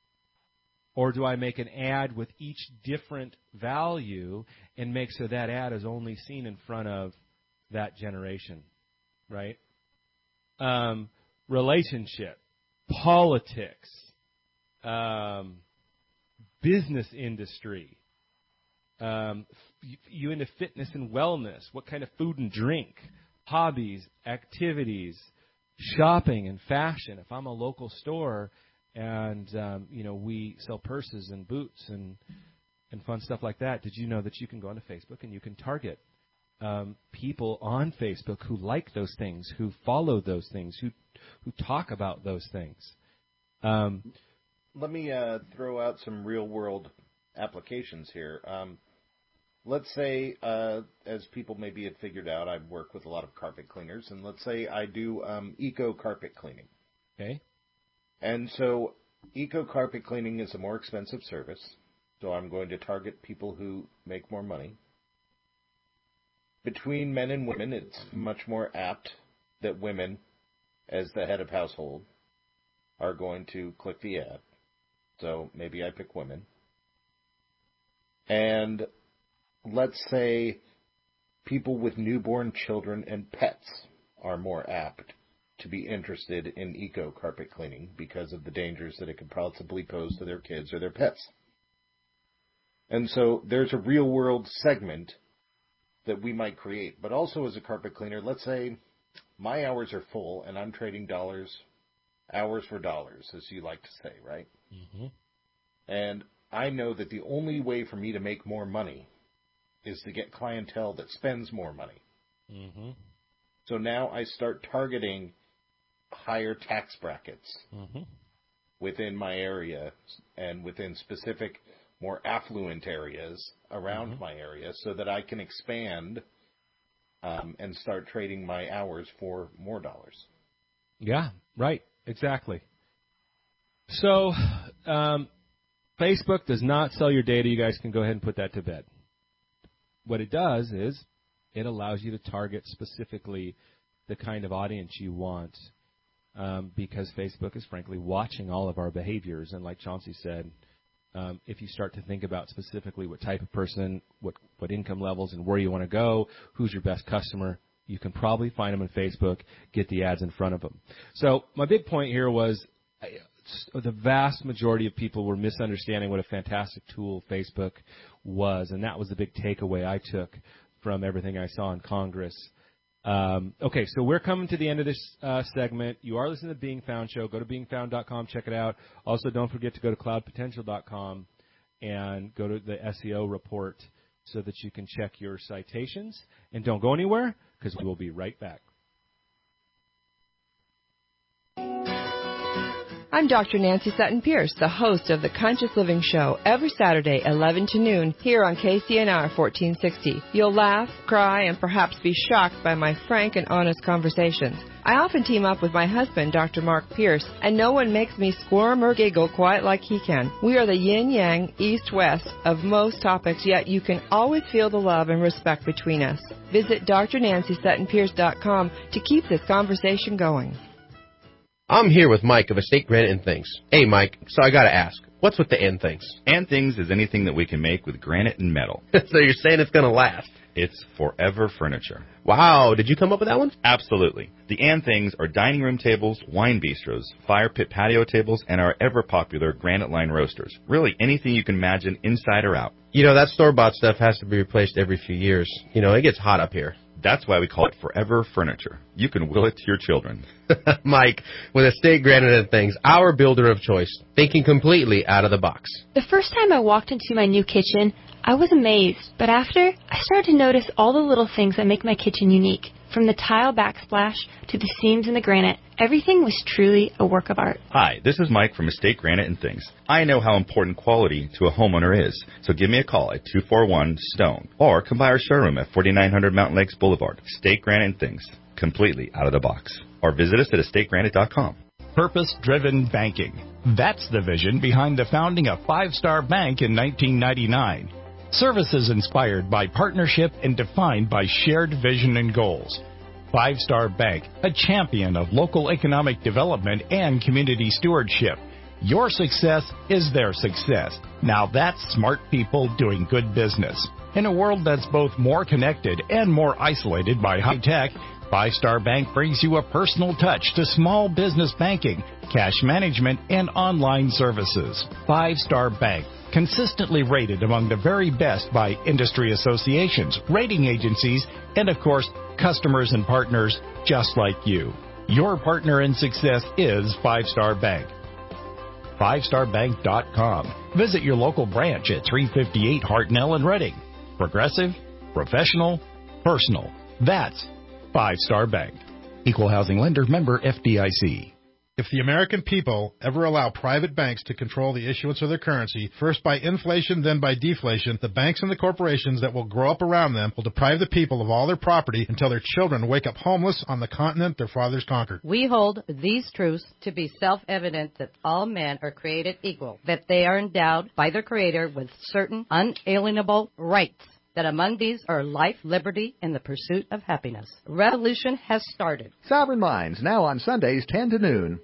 Or do I make an ad with each different value and make so that ad is only seen in front of that generation, right? Um, relationship, politics, um, business industry, um, you, you into fitness and wellness, what kind of food and drink, hobbies, activities, shopping and fashion. If I'm a local store, and, um, you know, we sell purses and boots and and fun stuff like that, did you know that you can go onto Facebook and you can target um, people on Facebook who like those things, who follow those things, who who talk about those things? Um, Let me uh, throw out some real-world applications here. Um, let's say, uh, as people maybe have figured out, I work with a lot of carpet cleaners, and let's say I do um, eco carpet cleaning. Okay. And so eco carpet cleaning is a more expensive service, so I'm going to target people who make more money. Between men and women, it's much more apt that women, as the head of household, are going to click the ad. So maybe I pick women. And let's say people with newborn children and pets are more apt to be interested in eco carpet cleaning because of the dangers that it could possibly pose to their kids or their pets. And so there's a real world segment that we might create. But also as a carpet cleaner, let's say my hours are full and I'm trading dollars, hours for dollars, as you like to say, right? Mm-hmm. And I know that the only way for me to make more money is to get clientele that spends more money. Mm-hmm. So now I start targeting higher tax brackets mm-hmm. within my area and within specific, more affluent areas around mm-hmm. my area so that I can expand um, and start trading my hours for more dollars. Yeah, right. Exactly. So um, Facebook does not sell your data. You guys can go ahead and put that to bed. What it does is it allows you to target specifically the kind of audience you want. Um, because Facebook is, frankly, watching all of our behaviors. And like Chauncey said, um, if you start to think about specifically what type of person, what, what income levels, and where you want to go, who's your best customer, you can probably find them on Facebook, get the ads in front of them. So my big point here was uh, the vast majority of people were misunderstanding what a fantastic tool Facebook was, and that was the big takeaway I took from everything I saw in Congress. Um, okay, so we're coming to the end of this uh, segment. You are listening to the Being Found Show. Go to being found dot com, check it out. Also, don't forget to go to cloud potential dot com and go to the S E O report so that you can check your citations. And don't go anywhere, because we will be right back. I'm Doctor Nancy Sutton Pierce, the host of the Conscious Living Show, every Saturday, eleven to noon, here on K C N R fourteen sixty. You'll laugh, cry, and perhaps be shocked by my frank and honest conversations. I often team up with my husband, Doctor Mark Pierce, and no one makes me squirm or giggle quite like he can. We are the yin-yang, east-west of most topics, yet you can always feel the love and respect between us. Visit D R Nancy Sutton Pierce dot com to keep this conversation going. I'm here with Mike of Estate Granite and Things. Hey, Mike, so I gotta ask, what's with the and things? And things is anything that we can make with granite and metal. So you're saying it's gonna last? It's Forever Furniture. Wow, did you come up with that one? Absolutely. The and things are dining room tables, wine bistros, fire pit patio tables, and our ever-popular granite line roasters. Really anything you can imagine inside or out. You know, that store-bought stuff has to be replaced every few years. You know, it gets hot up here. That's why we call it Forever Furniture. You can will it to your children. Mike, with Estate Granite and Things, our builder of choice, thinking completely out of the box. The first time I walked into my new kitchen, I was amazed, but after, I started to notice all the little things that make my kitchen unique. From the tile backsplash to the seams in the granite, everything was truly a work of art. Hi, this is Mike from Estate Granite and Things. I know how important quality to a homeowner is, so give me a call at two four one STONE or come by our showroom at forty-nine hundred Mountain Lakes Boulevard. Estate Granite and Things, completely out of the box. Or visit us at estate granite dot com. Purpose-driven banking. That's the vision behind the founding of Five Star Bank in nineteen ninety-nine. Services inspired by partnership and defined by shared vision and goals. Five Star Bank, a champion of local economic development and community stewardship. Your success is their success. Now that's smart people doing good business. In a world that's both more connected and more isolated by high tech, Five Star Bank brings you a personal touch to small business banking, cash management, and online services. Five Star Bank, consistently rated among the very best by industry associations, rating agencies, and of course, customers and partners just like you. Your partner in success is Five Star Bank. five star bank dot com. Visit your local branch at three fifty-eight Hartnell in Reading. Progressive, professional, personal. That's Five Star Bank. Equal housing lender, member F D I C. If the American people ever allow private banks to control the issuance of their currency, first by inflation, then by deflation, the banks and the corporations that will grow up around them will deprive the people of all their property until their children wake up homeless on the continent their fathers conquered. We hold these truths to be self-evident that all men are created equal, that they are endowed by their Creator with certain unalienable rights, that among these are life, liberty, and the pursuit of happiness. Revolution has started. Sovereign Minds, now on Sundays, ten to noon.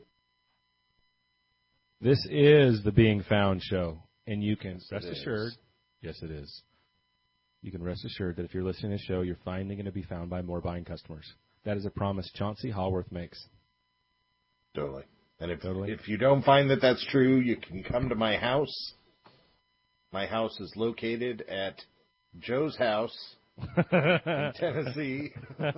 This is the Being Found show, and you can rest it assured, is. yes it is, you can rest assured that if you're listening to the show, you're finally going to be found by more buying customers. That is a promise Chauncey Hallworth makes. Totally. And if, Totally. if you don't find that that's true, you can come to my house. My house is located at Joe's house in Tennessee.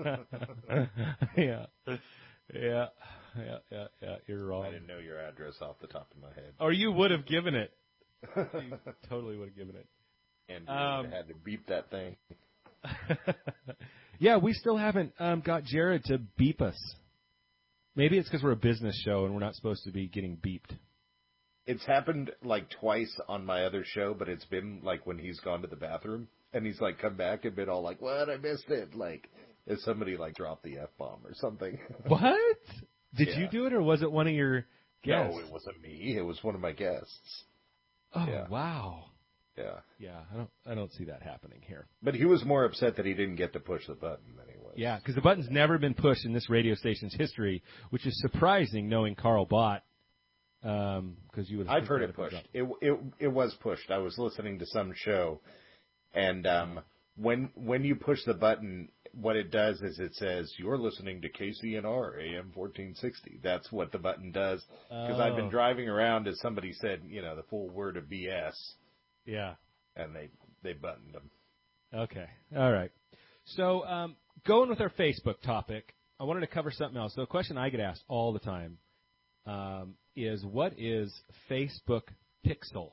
yeah. Yeah. Yeah, yeah, yeah, you're wrong. I didn't know your address off the top of my head. Or you would have given it. You totally would have given it. And you Um, would have had to beep that thing. Yeah, we still haven't um, got Jared to beep us. Maybe it's because we're a business show and we're not supposed to be getting beeped. It's happened like twice on my other show, but it's been like when he's gone to the bathroom and he's like come back and been all like, "What? I missed it." Like if somebody like dropped the F-bomb or something. What? Did Yeah. you do it or was it one of your guests? No, it wasn't me. It was one of my guests. Oh, Yeah. wow. Yeah. Yeah, I don't I don't see that happening here. But he was more upset that he didn't get to push the button than he was. Yeah, because the button's never been pushed in this radio station's history, which is surprising knowing Carl Bott. Um, because you would. I've heard it pushed. It, it it was pushed. I was listening to some show, and um, when when you push the button, what it does is it says you're listening to K C N R A M fourteen sixty. That's what the button does. Because I've been Oh. driving around, as somebody said, you know, the full word of B S. Yeah. And they they buttoned them. Okay. All right. So, um, going with our Facebook topic, I wanted to cover something else. So, a question I get asked all the time um, is, what is Facebook Pixel?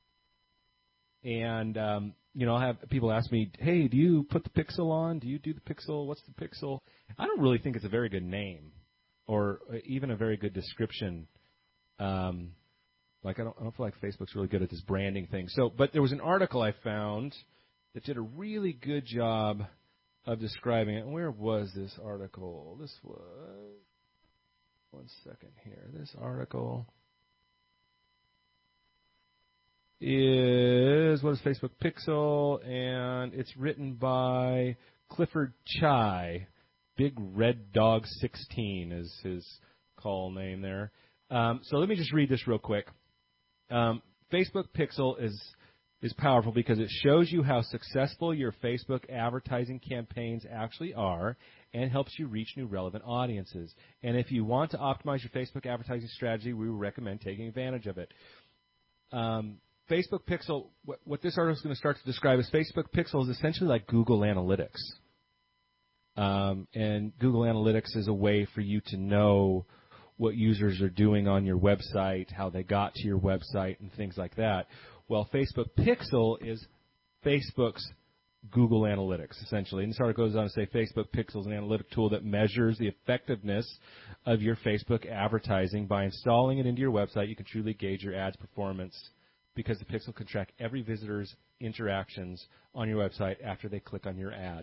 And, um, you know, I'll have people ask me, hey, do you put the Pixel on? Do you do the Pixel? What's the Pixel? I don't really think it's a very good name or even a very good description. Um, like, I don't, I don't feel like Facebook's really good at this branding thing. So, but there was an article I found that did a really good job of describing it. And where was this article? This was, one second here. This article is, what is Facebook Pixel? And it's written by Clifford Chai. Big Red Dog sixteen is his call name there. Um, so let me just read this real quick. Um, Facebook Pixel is is powerful because it shows you how successful your Facebook advertising campaigns actually are and helps you reach new relevant audiences. And if you want to optimize your Facebook advertising strategy, we would recommend taking advantage of it. Um, Facebook Pixel, what, what this article is going to start to describe is Facebook Pixel is essentially like Google Analytics. Um, and Google Analytics is a way for you to know what users are doing on your website, how they got to your website, and things like that. Well, Facebook Pixel is Facebook's Google Analytics, essentially. And this article goes on to say Facebook Pixel is an analytic tool that measures the effectiveness of your Facebook advertising. By installing it into your website, you can truly gauge your ad's performance because the Pixel can track every visitor's interactions on your website after they click on your ad.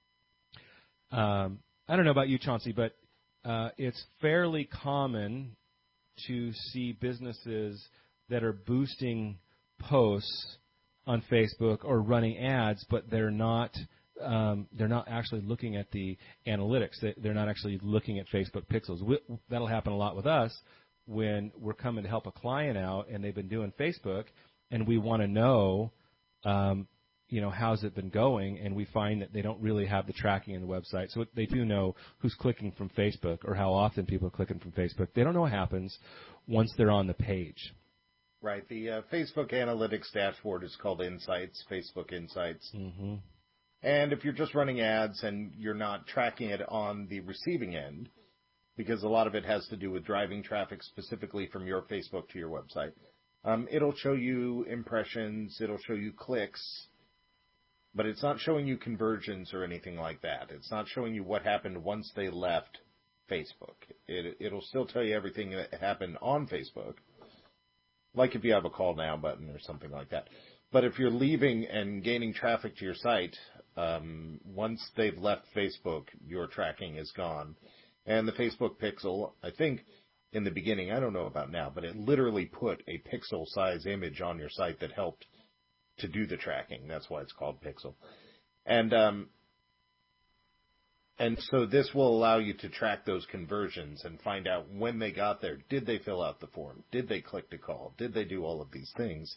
Um, I don't know about you, Chauncey, but uh, it's fairly common to see businesses that are boosting posts on Facebook or running ads, but they're not um, they're not actually looking at the analytics. They, they're not actually looking at Facebook Pixels. We, that'll happen a lot with us when we're coming to help a client out and they've been doing Facebook, and we want to know, um, you know, how's it been going, and we find that they don't really have the tracking in the website. So they do know who's clicking from Facebook or how often people are clicking from Facebook. They don't know what happens once they're on the page. Right. The uh, Facebook Analytics dashboard is called Insights, Facebook Insights. Mm-hmm. And if you're just running ads and you're not tracking it on the receiving end, because a lot of it has to do with driving traffic specifically from your Facebook to your website, um, it'll show you impressions, it'll show you clicks, but it's not showing you conversions or anything like that. It's not showing you what happened once they left Facebook. It, it'll still tell you everything that happened on Facebook, like if you have a call now button or something like that. But if you're leaving and gaining traffic to your site, um, once they've left Facebook, your tracking is gone. And the Facebook Pixel, I think in the beginning, I don't know about now, but it literally put a pixel-size image on your site that helped to do the tracking. That's why it's called Pixel. And um, and so this will allow you to track those conversions and find out when they got there. Did they fill out the form? Did they click to call? Did they do all of these things?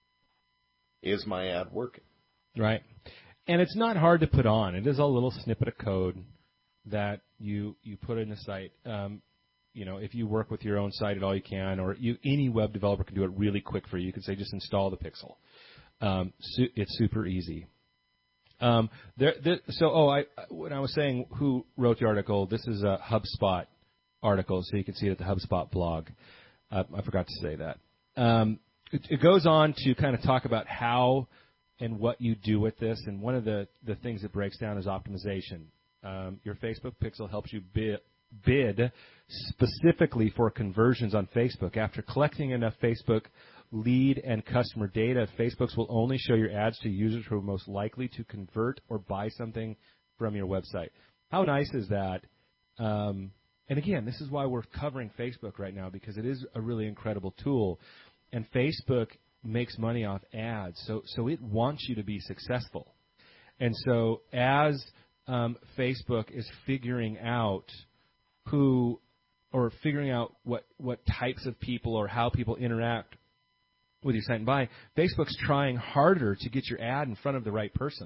Is my ad working? Right. And it's not hard to put on. It is a little snippet of code that you you put in the site. Um, you know, if you work with your own site at all you can, or you, any web developer can do it really quick for you. You can say just install the Pixel. Um, su- it's super easy. Um, there, there, so, oh, I, when I was saying who wrote the article, this is a HubSpot article, so you can see it at the HubSpot blog. Uh, I forgot to say that. Um, it, it goes on to kind of talk about how and what you do with this, and one of the, the things it breaks down is optimization. Um, your Facebook Pixel helps you bid, bid specifically for conversions on Facebook. After collecting enough Facebook lead and customer data, Facebook's will only show your ads to users who are most likely to convert or buy something from your website. How nice is that? Um, and again, this is why we're covering Facebook right now, because it is a really incredible tool. And Facebook makes money off ads, so so it wants you to be successful. And so as um, Facebook is figuring out who, or figuring out what, what types of people or how people interact with your site and buy, Facebook's trying harder to get your ad in front of the right person.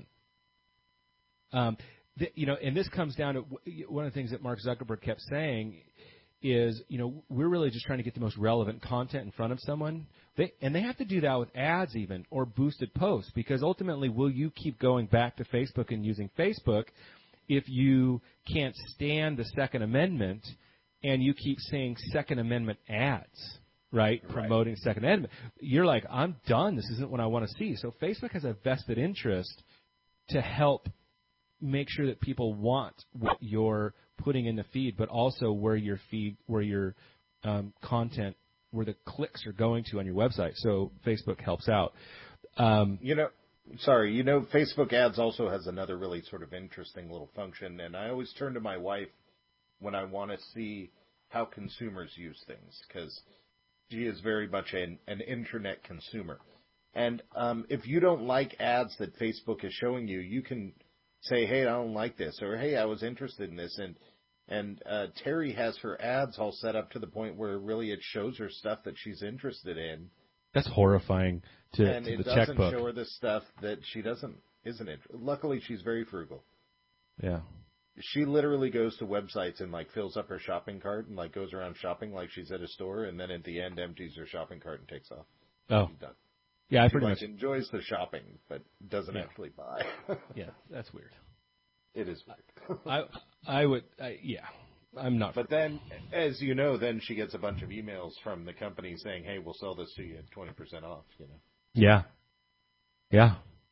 Um, th- you know, and this comes down to w- one of the things that Mark Zuckerberg kept saying is, you know, we're really just trying to get the most relevant content in front of someone. They, and they have to do that with ads even, or boosted posts, because ultimately will you keep going back to Facebook and using Facebook if you can't stand the Second Amendment and you keep seeing Second Amendment ads? Right, promoting right. Second Amendment. You're like, I'm done. This isn't what I want to see. So Facebook has a vested interest to help make sure that people want what you're putting in the feed, but also where your feed, where your um, content, where the clicks are going to on your website. So Facebook helps out. Um, you know, sorry, you know, Facebook ads also has another really sort of interesting little function, and I always turn to my wife when I want to see how consumers use things, because she is very much an, an internet consumer. And um, if you don't like ads that Facebook is showing you, you can say, hey, I don't like this, or hey, I was interested in this. And And uh, Terry has her ads all set up to the point where really it shows her stuff that she's interested in. That's horrifying to, and to it the doesn't checkbook. show her the stuff that she doesn't isn't interested. Luckily, she's very frugal. Yeah. She literally goes to websites and like fills up her shopping cart and like goes around shopping like she's at a store, and then at the end empties her shopping cart and takes off. Oh. She's done. Yeah, I she pretty like, much enjoys the shopping, but doesn't Yeah. actually buy. Yeah, that's weird. It is weird. I I would I, yeah. I'm not. But then, as you know, then she gets a bunch of emails from the company saying, "Hey, we'll sell this to you at twenty percent off." You know. Yeah. Yeah.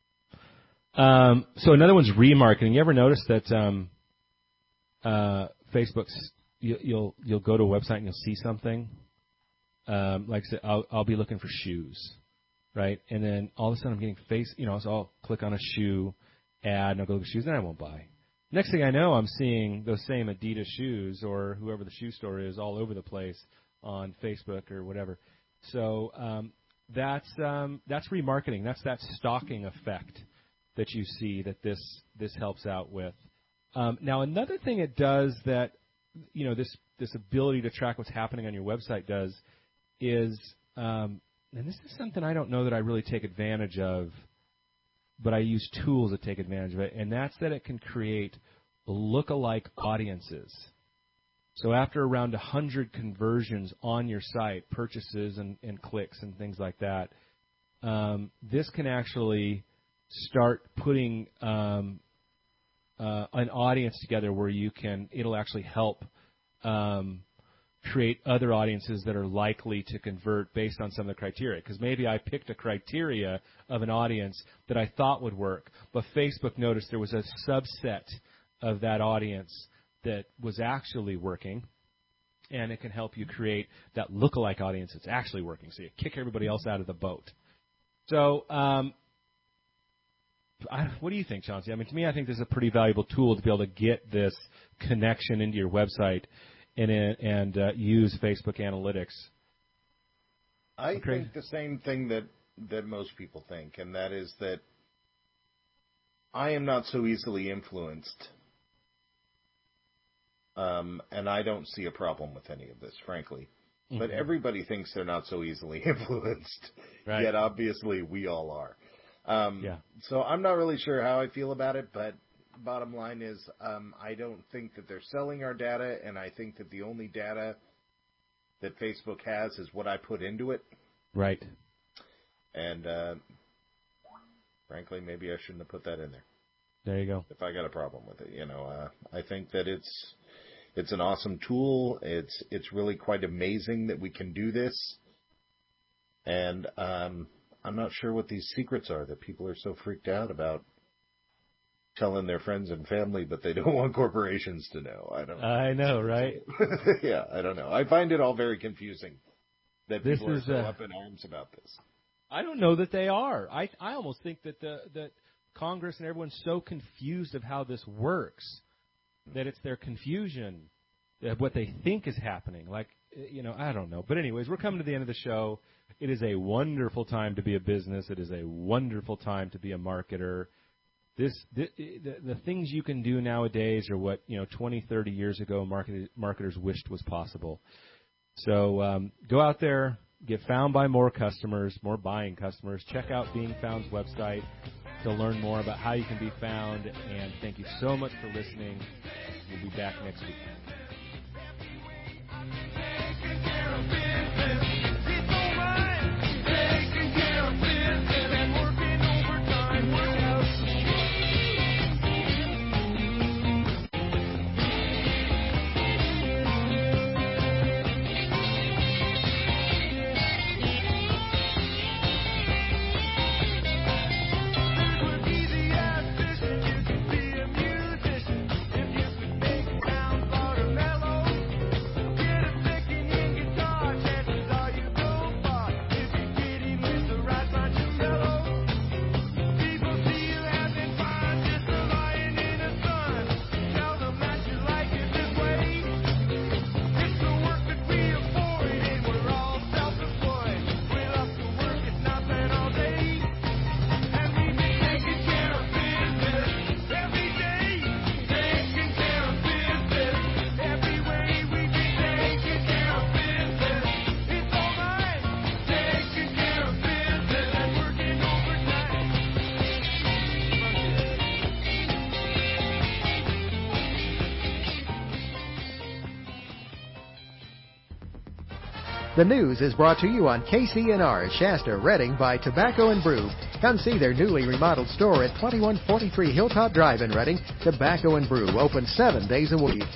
Um, so another one's remarketing. You ever notice that um, uh, Facebook's you, you'll you'll go to a website and you'll see something. Um, like I said, I'll I'll be looking for shoes, right? And then all of a sudden I'm getting face, you know, so I'll click on a shoe ad and I'll go look at shoes and I won't buy. Next thing I know, I'm seeing those same Adidas shoes or whoever the shoe store is all over the place on Facebook or whatever. So um, that's um, that's remarketing. That's that stalking effect that you see that this this helps out with. Um, now, another thing it does that you know this this ability to track what's happening on your website does is, um, and this is something I don't know that I really take advantage of, but I use tools that take advantage of it, and that's that it can create look-alike audiences. So after around one hundred conversions on your site, purchases and, and clicks and things like that, um, this can actually start putting um, uh, an audience together where you can, it'll actually help um, create other audiences that are likely to convert based on some of the criteria. Because maybe I picked a criteria of an audience that I thought would work, but Facebook noticed there was a subset of that audience that was actually working, and it can help you create that lookalike audience that's actually working. So you kick everybody else out of the boat. So um, I, what do you think, Chauncey? I mean, to me, I think this is a pretty valuable tool to be able to get this connection into your website and, and uh, use Facebook Analytics. I Okay. think the same thing that, that most people think, and that is that I am not so easily influenced. Um, and I don't see a problem with any of this, frankly. Mm-hmm. But everybody thinks they're not so easily influenced. Right. Yet, obviously, we all are. Um, Yeah. So I'm not really sure how I feel about it, but bottom line is um, I don't think that they're selling our data, and I think that the only data that Facebook has is what I put into it. Right. And, uh, frankly, maybe I shouldn't have put that in there. There you go. If I got a problem with it, you know, uh, I think that it's it's an awesome tool. It's it's really quite amazing that we can do this, and um, I'm not sure what these secrets are that people are so freaked out about telling their friends and family, but they don't want corporations to know. I don't. I know, right? Yeah, I don't know. I find it all very confusing that This people are is, so uh, up in arms about this. I don't know that they are. I I almost think that the that Congress and everyone's so confused of how this works that it's their confusion of what they think is happening. Like, you know, I don't know. But anyways, we're coming to the end of the show. It is a wonderful time to be a business. It is a wonderful time to be a marketer. This the, the, the things you can do nowadays are what, you know, twenty, thirty years ago market, marketers wished was possible. So um, go out there, get found by more customers, more buying customers. Check out Being Found's website to learn more about how you can be found. And thank you so much for listening. We'll be back next week. Automatic. The news is brought to you on K C N R Shasta, Redding by Tobacco and Brew. Come see their newly remodeled store at twenty-one forty-three Hilltop Drive in Redding. Tobacco and Brew, open seven days a week.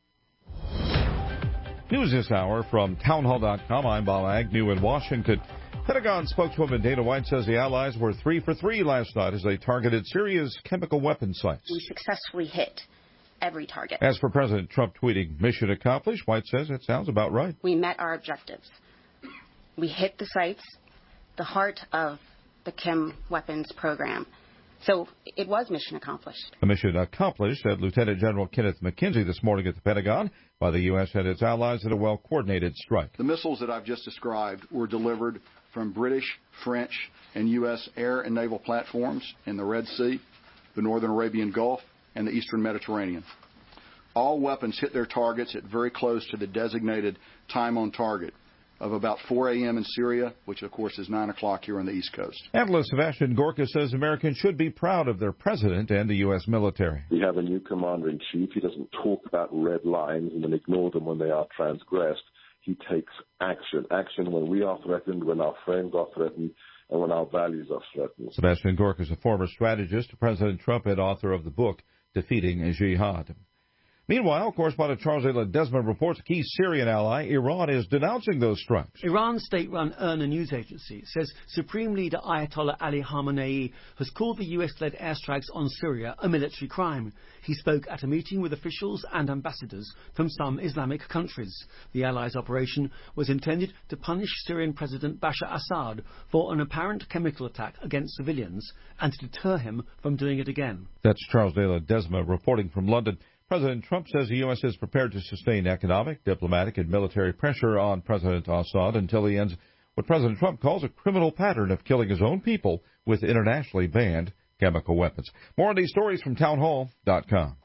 News this hour from townhall dot com. I'm Bob Agnew in Washington. Pentagon spokeswoman Dana White says the Allies were three for three last night as they targeted Syria's chemical weapons sites. We successfully hit every target. As for President Trump tweeting, mission accomplished, White says it sounds about right. We met our objectives. We hit the sites, the heart of the chem weapons program. So it was mission accomplished. The mission accomplished, said Lieutenant General Kenneth McKenzie this morning at the Pentagon, while the U S and its allies in a well-coordinated strike. The missiles that I've just described were delivered from British, French, and U S air and naval platforms in the Red Sea, the Northern Arabian Gulf, and the Eastern Mediterranean. All weapons hit their targets at very close to the designated time on target of about four a.m. in Syria, which of course is nine o'clock here on the East Coast. Analyst Sebastian Gorka says Americans should be proud of their president and the U S military. We have a new commander-in-chief. He doesn't talk about red lines and then ignore them when they are transgressed. He takes action. Action when we are threatened, when our friends are threatened, and when our values are threatened. Sebastian Gorka is a former strategist to President Trump and author of the book Defeating Jihad. Meanwhile, correspondent Charles A. Ledesma reports a key Syrian ally, Iran, is denouncing those strikes. Iran's state-run I R N A news agency says Supreme Leader Ayatollah Ali Khamenei has called the U S-led airstrikes on Syria a military crime. He spoke at a meeting with officials and ambassadors from some Islamic countries. The allies' operation was intended to punish Syrian President Bashar Assad for an apparent chemical attack against civilians and to deter him from doing it again. That's Charles A. Ledesma reporting from London. President Trump says the U S is prepared to sustain economic, diplomatic, and military pressure on President Assad until he ends what President Trump calls a criminal pattern of killing his own people with internationally banned chemical weapons. More on these stories from townhall dot com.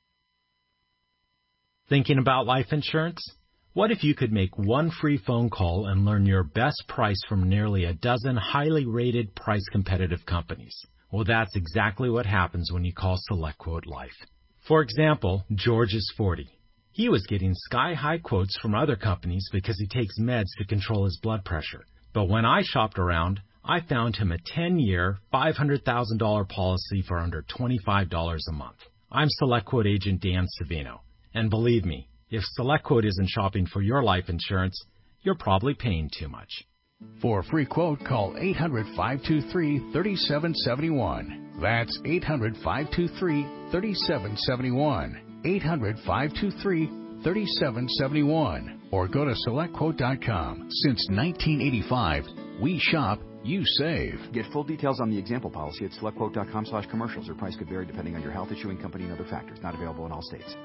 Thinking about life insurance? What if you could make one free phone call and learn your best price from nearly a dozen highly rated, price-competitive companies? Well, that's exactly what happens when you call SelectQuote Life. For example, George is forty. He was getting sky-high quotes from other companies because he takes meds to control his blood pressure. But when I shopped around, I found him a ten-year, five hundred thousand dollars policy for under twenty-five dollars a month. I'm SelectQuote agent Dan Savino. And believe me, if SelectQuote isn't shopping for your life insurance, you're probably paying too much. For a free quote, call eight hundred, five two three, three seven seven one. That's eight hundred, five two three, three seven seven one. eight hundred, five two three, three seven seven one. Or go to select quote dot com. Since nineteen eighty-five, we shop, you save. Get full details on the example policy at select quote dot com slash commercials. Or price could vary depending on your health, issuing company, and other factors. Not available in all states.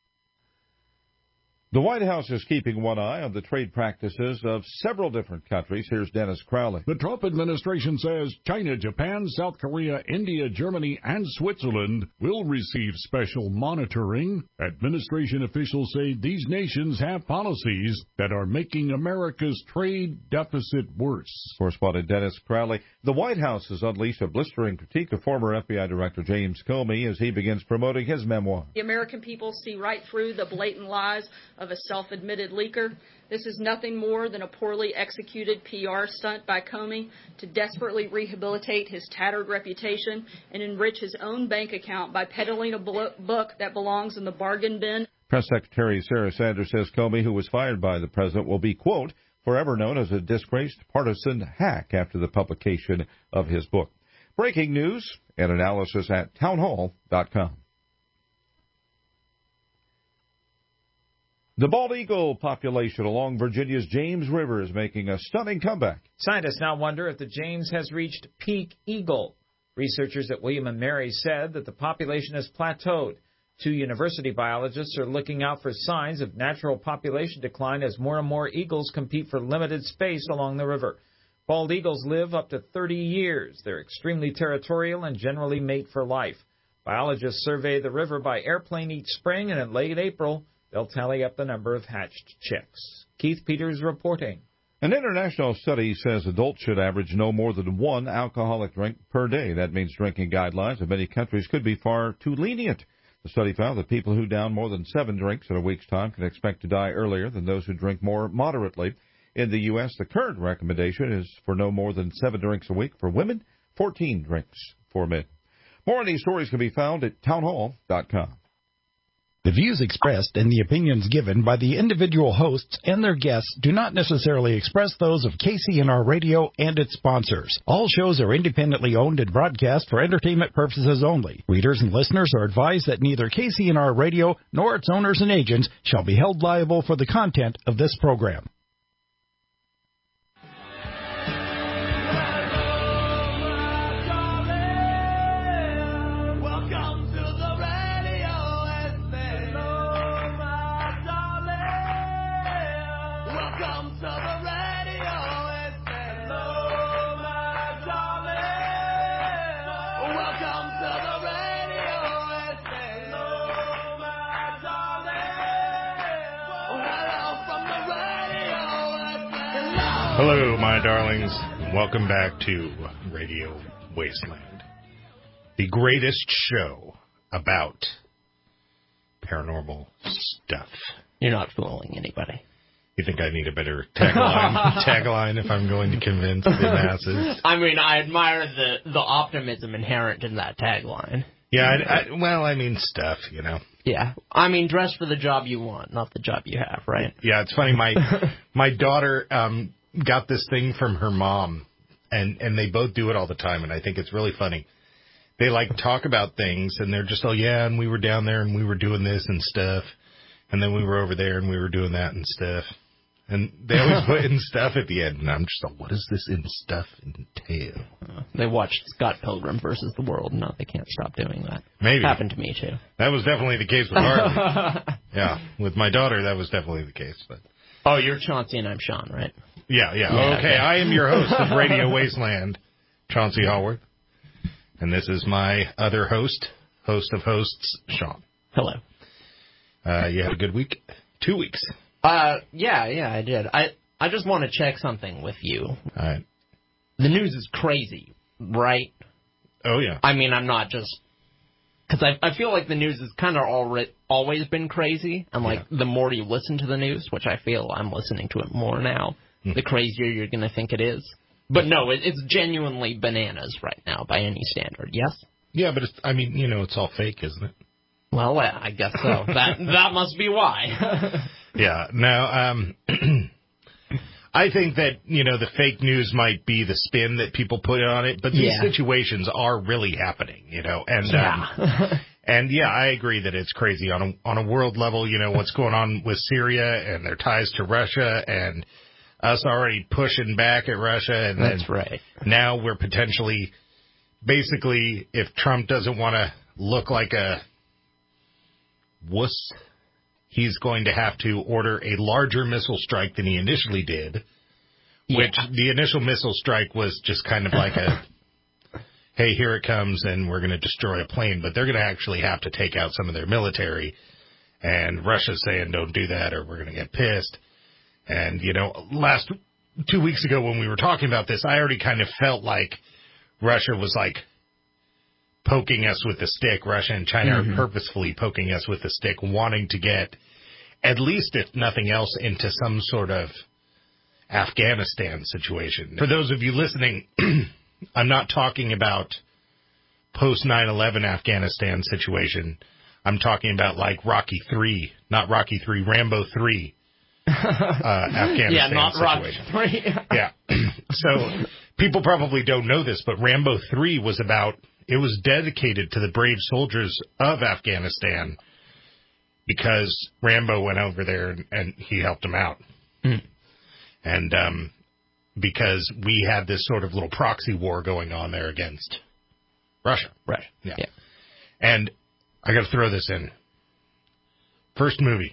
The White House is keeping one eye on the trade practices of several different countries. Here's Dennis Crowley. The Trump administration says China, Japan, South Korea, India, Germany, and Switzerland will receive special monitoring. Administration officials say these nations have policies that are making America's trade deficit worse. Correspondent Dennis Crowley. The White House has unleashed a blistering critique of former F B I Director James Comey as he begins promoting his memoir. The American people see right through the blatant lies of a self-admitted leaker. This is nothing more than a poorly executed P R stunt by Comey to desperately rehabilitate his tattered reputation and enrich his own bank account by peddling a book that belongs in the bargain bin. Press Secretary Sarah Sanders says Comey, who was fired by the president, will be, quote, forever known as a disgraced partisan hack after the publication of his book. Breaking news and analysis at townhall dot com. The bald eagle population along Virginia's James River is making a stunning comeback. Scientists now wonder if the James has reached peak eagle. Researchers at William and Mary said that the population has plateaued. Two university biologists are looking out for signs of natural population decline as more and more eagles compete for limited space along the river. Bald eagles live up to thirty years. They're extremely territorial and generally mate for life. Biologists survey the river by airplane each spring, and in late April, they'll tally up the number of hatched chicks. Keith Peters reporting. An international study says adults should average no more than one alcoholic drink per day. That means drinking guidelines in many countries could be far too lenient. The study found that people who down more than seven drinks in a week's time can expect to die earlier than those who drink more moderately. In the U S, the current recommendation is for no more than seven drinks a week for women, fourteen drinks for men. More on these stories can be found at townhall dot com. The views expressed and the opinions given by the individual hosts and their guests do not necessarily express those of K C N R Radio and its sponsors. All shows are independently owned and broadcast for entertainment purposes only. Readers and listeners are advised that neither K C N R Radio nor its owners and agents shall be held liable for the content of this program. Hello, my darlings. Welcome back to Radio Wasteland, the greatest show about paranormal stuff. You're not fooling anybody. You think I need a better tagline, tagline if I'm going to convince the masses? I mean, I admire the, the optimism inherent in that tagline. Yeah, I, I, well, I mean stuff, you know. Yeah, I mean dress for the job you want, not the job you have, right? Yeah, it's funny. My my daughter um, got this thing from her mom, and, and they both do it all the time, and I think it's really funny. They, like, talk about things, and they're just, oh, yeah, and we were down there, and we were doing this and stuff, and then we were over there, and we were doing that and stuff. And they always put in stuff at the end, and I'm just like, what does this in stuff entail? Uh, they watched Scott Pilgrim versus the World, and now they can't stop doing that. Maybe. Happened to me, too. That was definitely the case with Harley. Yeah, with my daughter, that was definitely the case, but... Oh, you're Chauncey and I'm Sean, right? Yeah, yeah. yeah okay. okay, I am your host of Radio Wasteland, Chauncey Hallward. And this is my other host, host of hosts, Sean. Hello. Uh, you had a good week? Two weeks. Uh, yeah, yeah, I did. I, I just want to check something with you. All right. The news is crazy, right? Oh, yeah. I mean, I'm not just... Because I, I feel like the news has kind of already always been crazy, and like yeah. the more you listen to the news, which I feel I'm listening to it more now, mm. the crazier you're going to think it is. But no, it, it's genuinely bananas right now by any standard. Yes. Yeah, but it's, I mean, you know, it's all fake, isn't it? Well, I guess so. that that must be why. Yeah. Now, um, I think that, you know, the fake news might be the spin that people put on it, but these yeah. situations are really happening, you know, and, yeah. um, and yeah, I agree that it's crazy on a, on a world level, you know, what's going on with Syria and their ties to Russia and us already pushing back at Russia. And that's then right. Now we're potentially, basically, if Trump doesn't want to look like a wuss, he's going to have to order a larger missile strike than he initially did, yeah. which the initial missile strike was just kind of like a, hey, here it comes, and we're going to destroy a plane. But they're going to actually have to take out some of their military, and Russia's saying don't do that or we're going to get pissed. And, you know, last two weeks ago when we were talking about this, I already kind of felt like Russia was like poking us with the stick. Russia and China mm-hmm. are purposefully poking us with the stick, wanting to get, at least if nothing else, into some sort of Afghanistan situation. For those of you listening, I'm not talking about post nine eleven Afghanistan situation. I'm talking about like Rocky three, not Rocky three, Rambo three uh, Afghanistan yeah, not situation. Rocky three. Yeah. So people probably don't know this, but Rambo three was about, it was dedicated to the brave soldiers of Afghanistan because Rambo went over there and, and he helped them out. Mm. And um, because we had this sort of little proxy war going on there against Russia. Right. Yeah. yeah. And I got to throw this in. First movie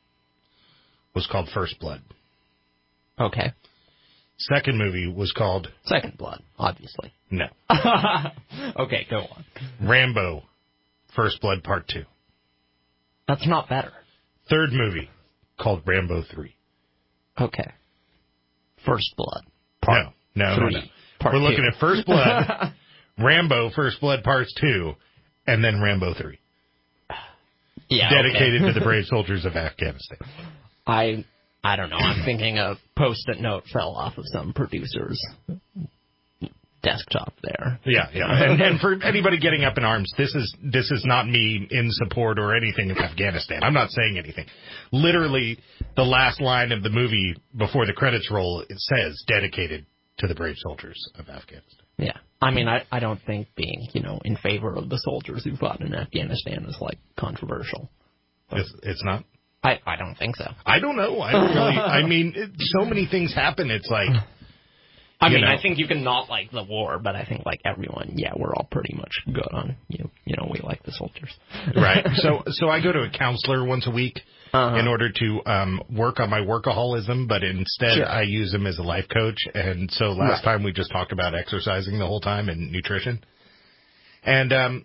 was called First Blood. Okay. Second movie was called... Second Blood, obviously. No. Okay, go on. Rambo, First Blood Part two. That's not better. Third movie, called Rambo three. Okay. First Blood, Part No, no, three, no, no. Part We're two. looking at First Blood, Rambo, First Blood Parts two, and then Rambo three. Yeah, Dedicated okay. to the brave soldiers of Afghanistan. I... I don't know. I'm thinking a post-it note fell off of some producer's desktop there. Yeah, yeah. And, and for anybody getting up in arms, this is this is not me in support or anything of Afghanistan. I'm not saying anything. Literally, the last line of the movie before the credits roll, it says, dedicated to the brave soldiers of Afghanistan. Yeah. I mean, I, I don't think being, you know, in favor of the soldiers who fought in Afghanistan is, like, controversial. It's, it's not? I, I don't think so. I don't know. I don't really. I mean, it, so many things happen. It's like. I mean, know. I think you can not like the war, but I think, like, everyone, yeah, we're all pretty much good on, you, you know, we like the soldiers. Right. So, so I go to a counselor once a week uh-huh. in order to um, work on my workaholism, but instead sure. I use him as a life coach. And so last right. time we just talked about exercising the whole time and nutrition. And um,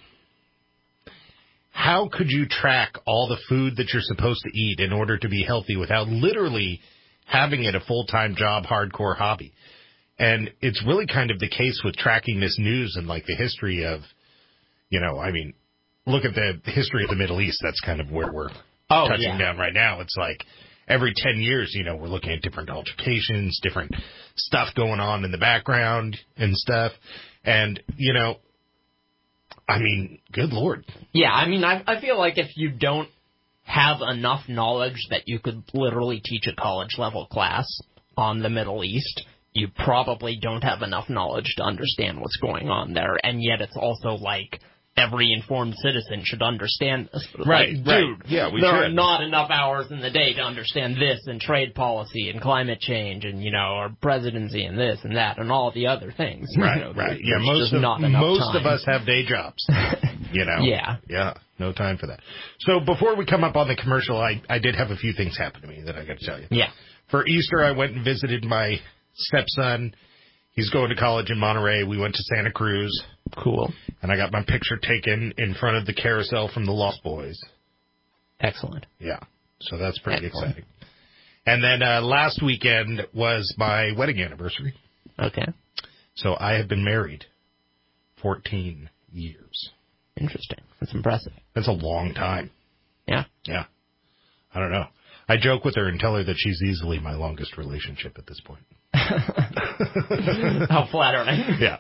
how could you track all the food that you're supposed to eat in order to be healthy without literally having it a full-time job, hardcore hobby? And it's really kind of the case with tracking this news and, like, the history of, you know, I mean, look at the history of the Middle East. That's kind of where we're oh, touching yeah. down right now. It's like every ten years, you know, we're looking at different altercations, different stuff going on in the background and stuff. And, you know, I mean, good Lord. Yeah, I mean, I, I feel like if you don't have enough knowledge that you could literally teach a college-level class on the Middle East, you probably don't have enough knowledge to understand what's going on there, and yet it's also like every informed citizen should understand this. Right, like, right. Dude, yeah, we there should. are not enough hours in the day to understand this and trade policy and climate change and, you know, our presidency and this and that and all the other things. Right, you know, right. There's Yeah, most, of, not enough most time. of us have day jobs, you know. Yeah. Yeah, no time for that. So before we come up on the commercial, I, I did have a few things happen to me that I got to tell you. Yeah. For Easter, I went and visited my stepson. He's going to college in Monterey. We went to Santa Cruz. Cool. And I got my picture taken in front of the carousel from the Lost Boys. Excellent. Yeah. So that's pretty Excellent. exciting. And then uh, last weekend was my wedding anniversary. Okay. So I have been married fourteen years. Interesting. That's impressive. That's a long time. Yeah. Yeah. I don't know. I joke with her and tell her that she's easily my longest relationship at this point. How flattering. Yeah.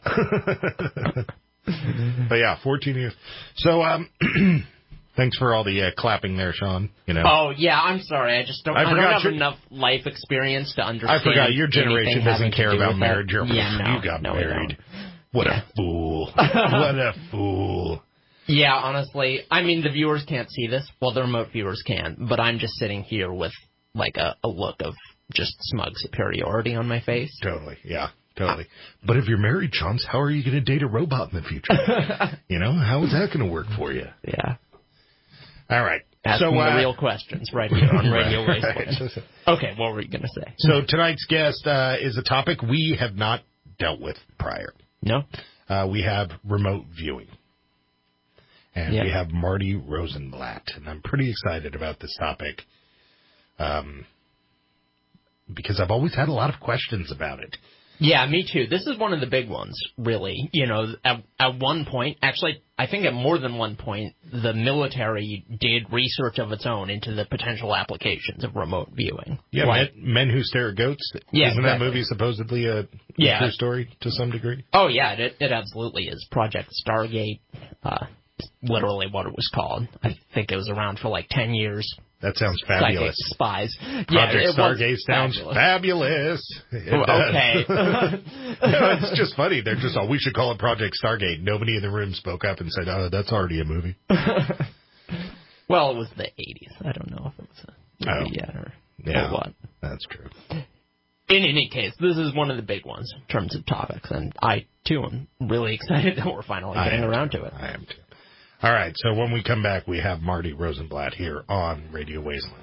But yeah, fourteen years. So, um, thanks for all the uh, clapping there, Sean. You know. Oh yeah, I'm sorry. I just don't. I, I don't have your, enough life experience to understand. I forgot your generation doesn't care about marriage. You're, yeah, no, you got no, married. What yeah. a fool! What a fool! Yeah, honestly, I mean the viewers can't see this. Well, the remote viewers can, but I'm just sitting here with like a, a look of just smug superiority on my face. Totally, yeah, totally. But if you're married, Chance, how are you going to date a robot in the future? You know, how is that going to work for you? Yeah. All right. Asking so, uh, the real questions right here on Radio right, Wasteland. right. Okay, what were you going to say? So tonight's guest uh, is a topic we have not dealt with prior. No. Uh, we have remote viewing. And yeah. we have Marty Rosenblatt. And I'm pretty excited about this topic. Um, because I've always had a lot of questions about it. Yeah, me too. This is one of the big ones, really. You know, at, at one point, actually, I think at more than one point, the military did research of its own into the potential applications of remote viewing. Yeah, like, Men, Men Who Stare at Goats. Yeah, Isn't exactly. that movie supposedly a, a yeah. true story to some degree? Oh, yeah, it, it absolutely is. Project Stargate, uh, literally what it was called. I think it was around for like ten years. That sounds fabulous. Psychic spies. Project yeah, Stargate sounds fabulous. fabulous. Well, okay. No, it's just funny. They're just, oh, we should call it Project Stargate. Nobody in the room spoke up and said, oh, that's already a movie. Well, it was the eighties. I don't know if it was a movie oh. yet or, yeah, or what. That's true. In any case, this is one of the big ones in terms of topics, and I, too, am really excited that we're finally getting around too. to it. I am, too. All right, so when we come back, we have Marty Rosenblatt here on Radio Wasteland.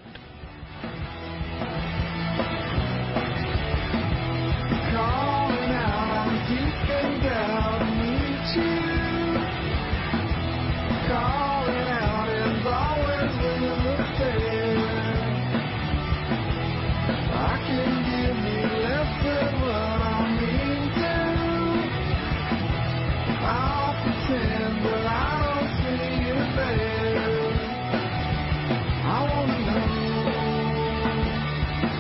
Calling out, I'm deep down to meet you. Calling out is always with there. I can give you less than what I mean to. I'll pretend that I don't see you there. I wanna know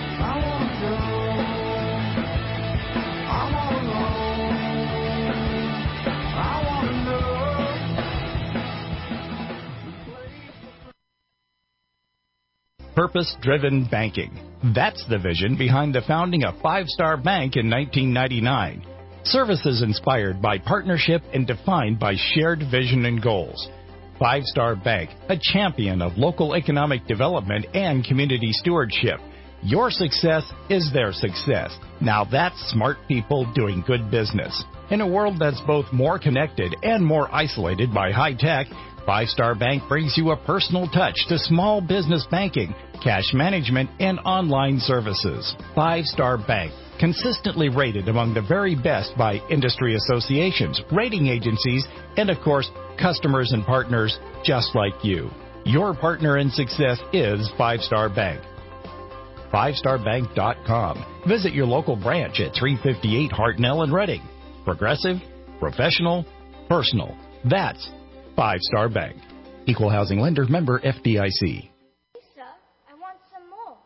purpose-driven banking. That's the vision behind the founding of Five Star Bank in nineteen ninety-nine. Services inspired by partnership and defined by shared vision and goals. Five Star Bank, a champion of local economic development and community stewardship. Your success is their success. Now that's smart people doing good business. In a world that's both more connected and more isolated by high tech, Five Star Bank brings you a personal touch to small business banking, cash management, and online services. Five Star Bank, consistently rated among the very best by industry associations, rating agencies, and of course, customers and partners just like you. Your partner in success is Five Star Bank. five star bank dot com. Visit your local branch at three fifty-eight Hartnell in Reading. Progressive, professional, personal. That's Five Star Bank. Equal housing lender, member F D I C. Lisa, I want some more.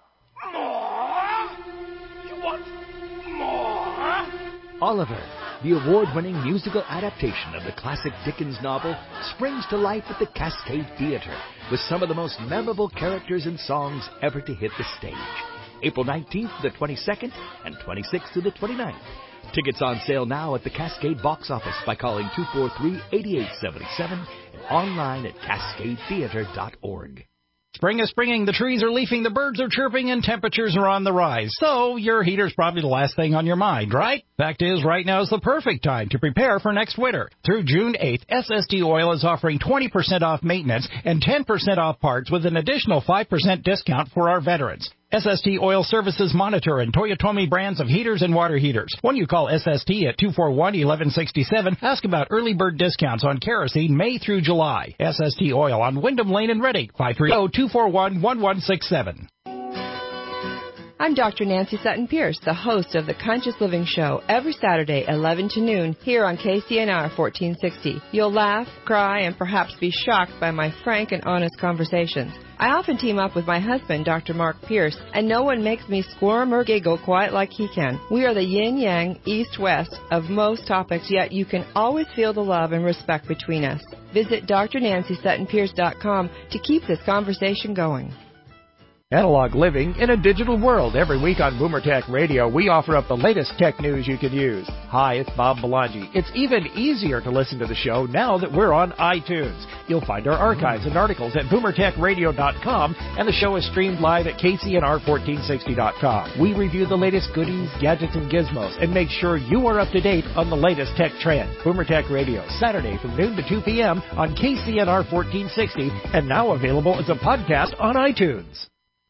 More? You want more? Oliver, the award-winning musical adaptation of the classic Dickens novel, springs to life at the Cascade Theatre with some of the most memorable characters and songs ever to hit the stage. April nineteenth to the twenty-second and twenty-sixth to the twenty-ninth. Tickets on sale now at the Cascade box office by calling two four three, eight eight seven seven and online at cascade theatre dot org. Spring is springing, the trees are leafing, the birds are chirping, and temperatures are on the rise. So your heater's probably the last thing on your mind, right? Fact is, right now is the perfect time to prepare for next winter. Through June eighth, S S T Oil is offering twenty percent off maintenance and ten percent off parts with an additional five percent discount for our veterans. S S T Oil services Monitor and Toyotomi brands of heaters and water heaters. When you call S S T at two four one, one one six seven, ask about early bird discounts on kerosene May through July. S S T Oil on Wyndham Lane in Reading, five three zero, two four one, one one six seven. I'm Doctor Nancy Sutton Pierce, the host of the Conscious Living Show, every Saturday, eleven to noon, here on K C N R fourteen sixty. You'll laugh, cry, and perhaps be shocked by my frank and honest conversations. I often team up with my husband, Doctor Mark Pierce, and no one makes me squirm or giggle quite like he can. We are the yin-yang, east-west of most topics, yet you can always feel the love and respect between us. Visit D R nancy sutton pierce dot com to keep this conversation going. Analog living in a digital world. Every week on Boomer Tech Radio, we offer up the latest tech news you could use. Hi, it's Bob Belangi. It's even easier to listen to the show now that we're on iTunes. You'll find our archives and articles at boomer tech radio dot com, and the show is streamed live at K C N R fourteen sixty dot com. We review the latest goodies, gadgets, and gizmos, and make sure you are up to date on the latest tech trends. Boomer Tech Radio, Saturday from noon to two p.m. on K C N R fourteen sixty, and now available as a podcast on iTunes.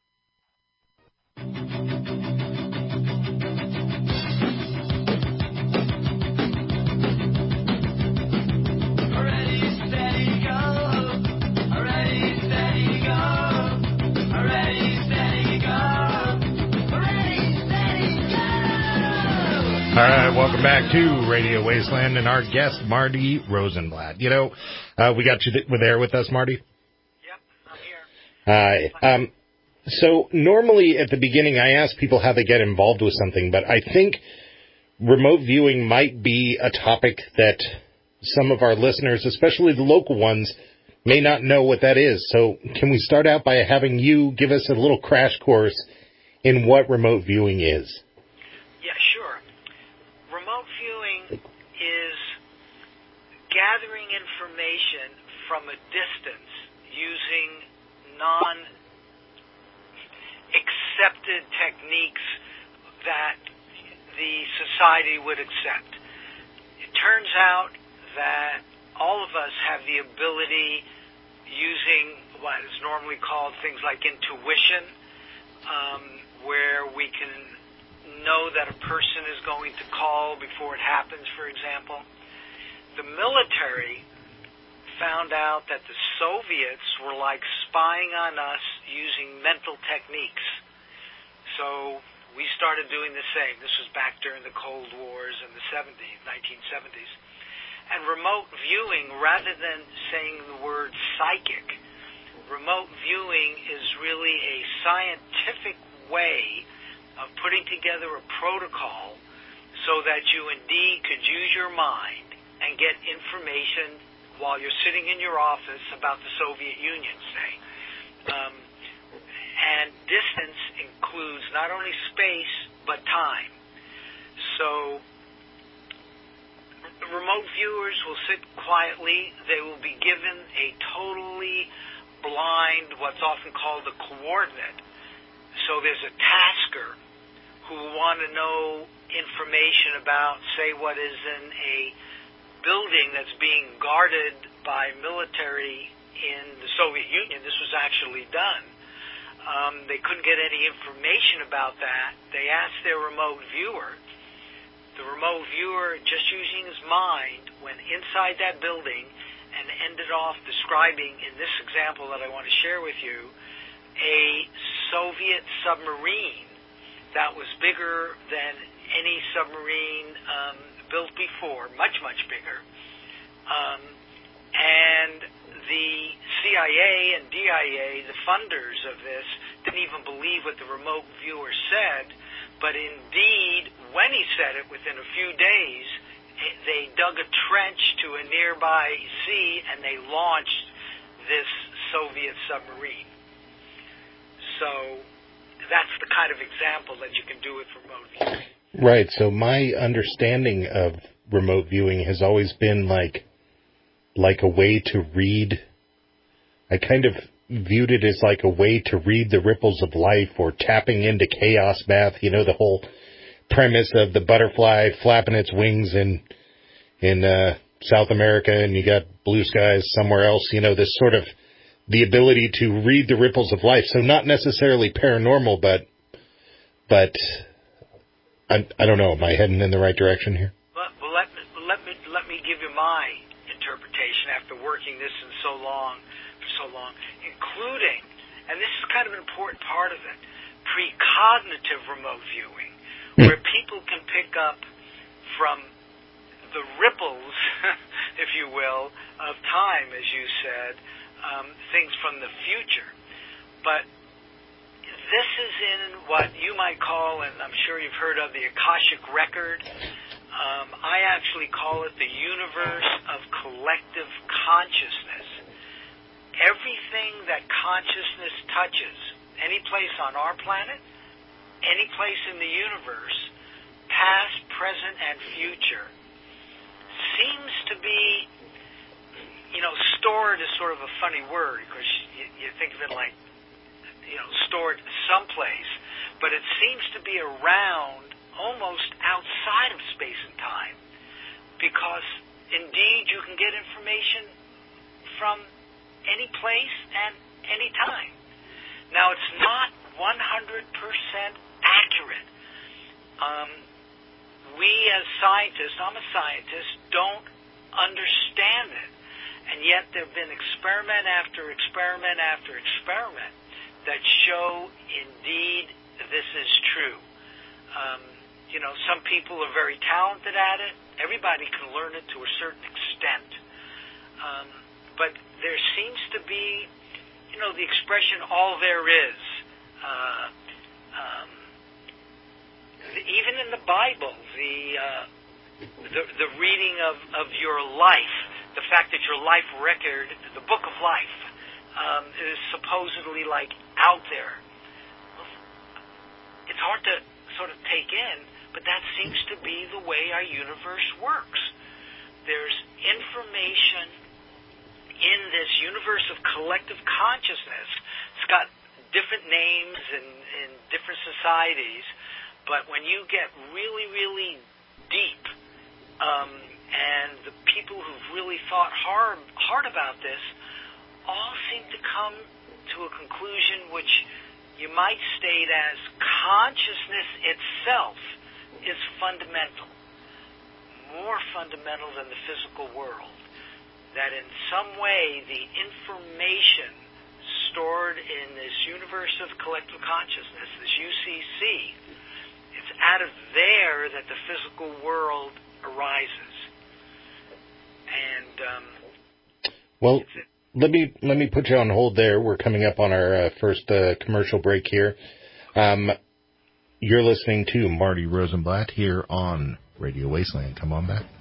All right, welcome back to Radio Wasteland and our guest, Marty Rosenblatt. You know, uh, we got you th- there with us, Marty? Yep, I'm here. Hi. Um, so normally at the beginning I ask people how they get involved with something, but I think remote viewing might be a topic that some of our listeners, especially the local ones, may not know what that is. So can we start out by having you give us a little crash course in what remote viewing is? Yeah, sure. Remote viewing is gathering information from a distance using non-accepted techniques that the society would accept. It turns out that all of us have the ability, using what is normally called things like intuition, um, where we can know that a person is going to call before it happens, for example. The military found out that the Soviets were like spying on us using mental techniques. So we started doing the same. This was back during the Cold Wars in the seventies, nineteen seventies. And remote viewing, rather than saying the word psychic, remote viewing is really a scientific way of putting together a protocol so that you indeed could use your mind and get information while you're sitting in your office about the Soviet Union, say. Um, And distance includes not only space, but time. So remote viewers will sit quietly. They will be given a totally blind, what's often called a coordinate. So there's a tasker who will want to know information about, say, what is in a building that's being guarded by military in the Soviet Union. This was actually done. Um, they couldn't get any information about that. They asked their remote viewer. The remote viewer, just using his mind, went inside that building and ended off describing, in this example that I want to share with you, a Soviet submarine that was bigger than any submarine um, built before, much, much bigger. Um, and the C I A and D I A, the funders of this, didn't even believe what the remote viewer said, but indeed, when he said it, within a few days, they dug a trench to a nearby sea and they launched this Soviet submarine. So that's the kind of example that you can do with remote viewing. Right. So my understanding of remote viewing has always been like, like a way to read. I kind of viewed it as like a way to read the ripples of life, or tapping into chaos math. You know, the whole premise of the butterfly flapping its wings in, in, uh, South America, and you got blue skies somewhere else. You know, this sort of, the ability to read the ripples of life. So not necessarily paranormal, but, but I, I don't know. Am I heading in the right direction here? Well, well let, let me, let me give you my interpretation after working this in so long, for so long, including, and this is kind of an important part of it, precognitive remote viewing, where people can pick up from the ripples, if you will, of time, as you said, um, things from the future. But this is in what you might call, and I'm sure you've heard of, the Akashic Record. Um, I actually call it the universe of collective consciousness. Everything that consciousness touches, any place on our planet, any place in the universe, past, present, and future, seems to be, you know, stored is sort of a funny word, because you, you think of it like, you know, stored someplace, but it seems to be around almost outside of space and time, because indeed you can get information from any place and any time. Now, it's not one hundred percent accurate. Um, we as scientists, I'm a scientist, don't understand it. And yet there have been experiment after experiment after experiment that show indeed this is true. Um, you know, some people are very talented at it. Everybody can learn it to a certain extent. Um, but there seems to be, you know, the expression, all there is. Uh, um, even in the Bible, the, uh, the, the reading of, of your life, the fact that your life record, the book of life, um, is supposedly like out there. It's hard to sort of take in, but that seems to be the way our universe works. There's information in this universe of collective consciousness. It's got different names in, in different societies, but when you get really, really deep, um, and the people who've really thought hard, hard about this all seem to come to a conclusion which you might state as consciousness itself is fundamental, more fundamental than the physical world. That in some way the information stored in this universe of collective consciousness, this U C C, it's out of there that the physical world arises. And um, well, let me let me put you on hold there. We're coming up on our uh, first uh, commercial break here. Um, you're listening to Marty Rosenblatt here on Radio Wasteland. Come on back.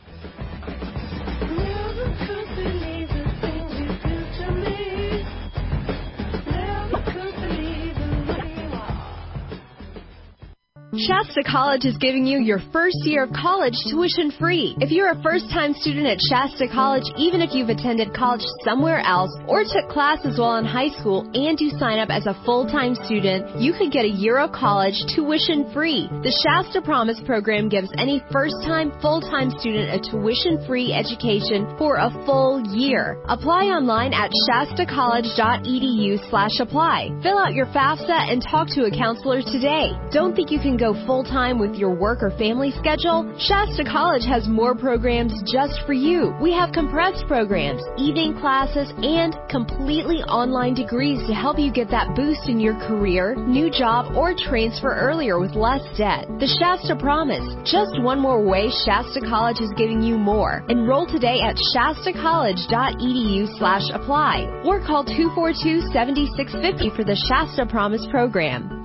Shasta College is giving you your first year of college tuition free. If you're a first-time student at Shasta College, even if you've attended college somewhere else or took classes while in high school and you sign up as a full-time student, you could get a year of college tuition free. The Shasta Promise program gives any first-time, full-time student a tuition-free education for a full year. Apply online at shastacollege.edu slash apply. Fill out your FAFSA and talk to a counselor today. Don't think you can go full-time with your work or family schedule? Shasta College has more programs just for you. We have compressed programs, evening classes, and completely online degrees to help you get that boost in your career, new job, or transfer earlier with less debt. The Shasta Promise. Just one more way Shasta College is giving you more. Enroll today at shastacollege.edu slash apply or call two four two, seven six five zero for the Shasta Promise program.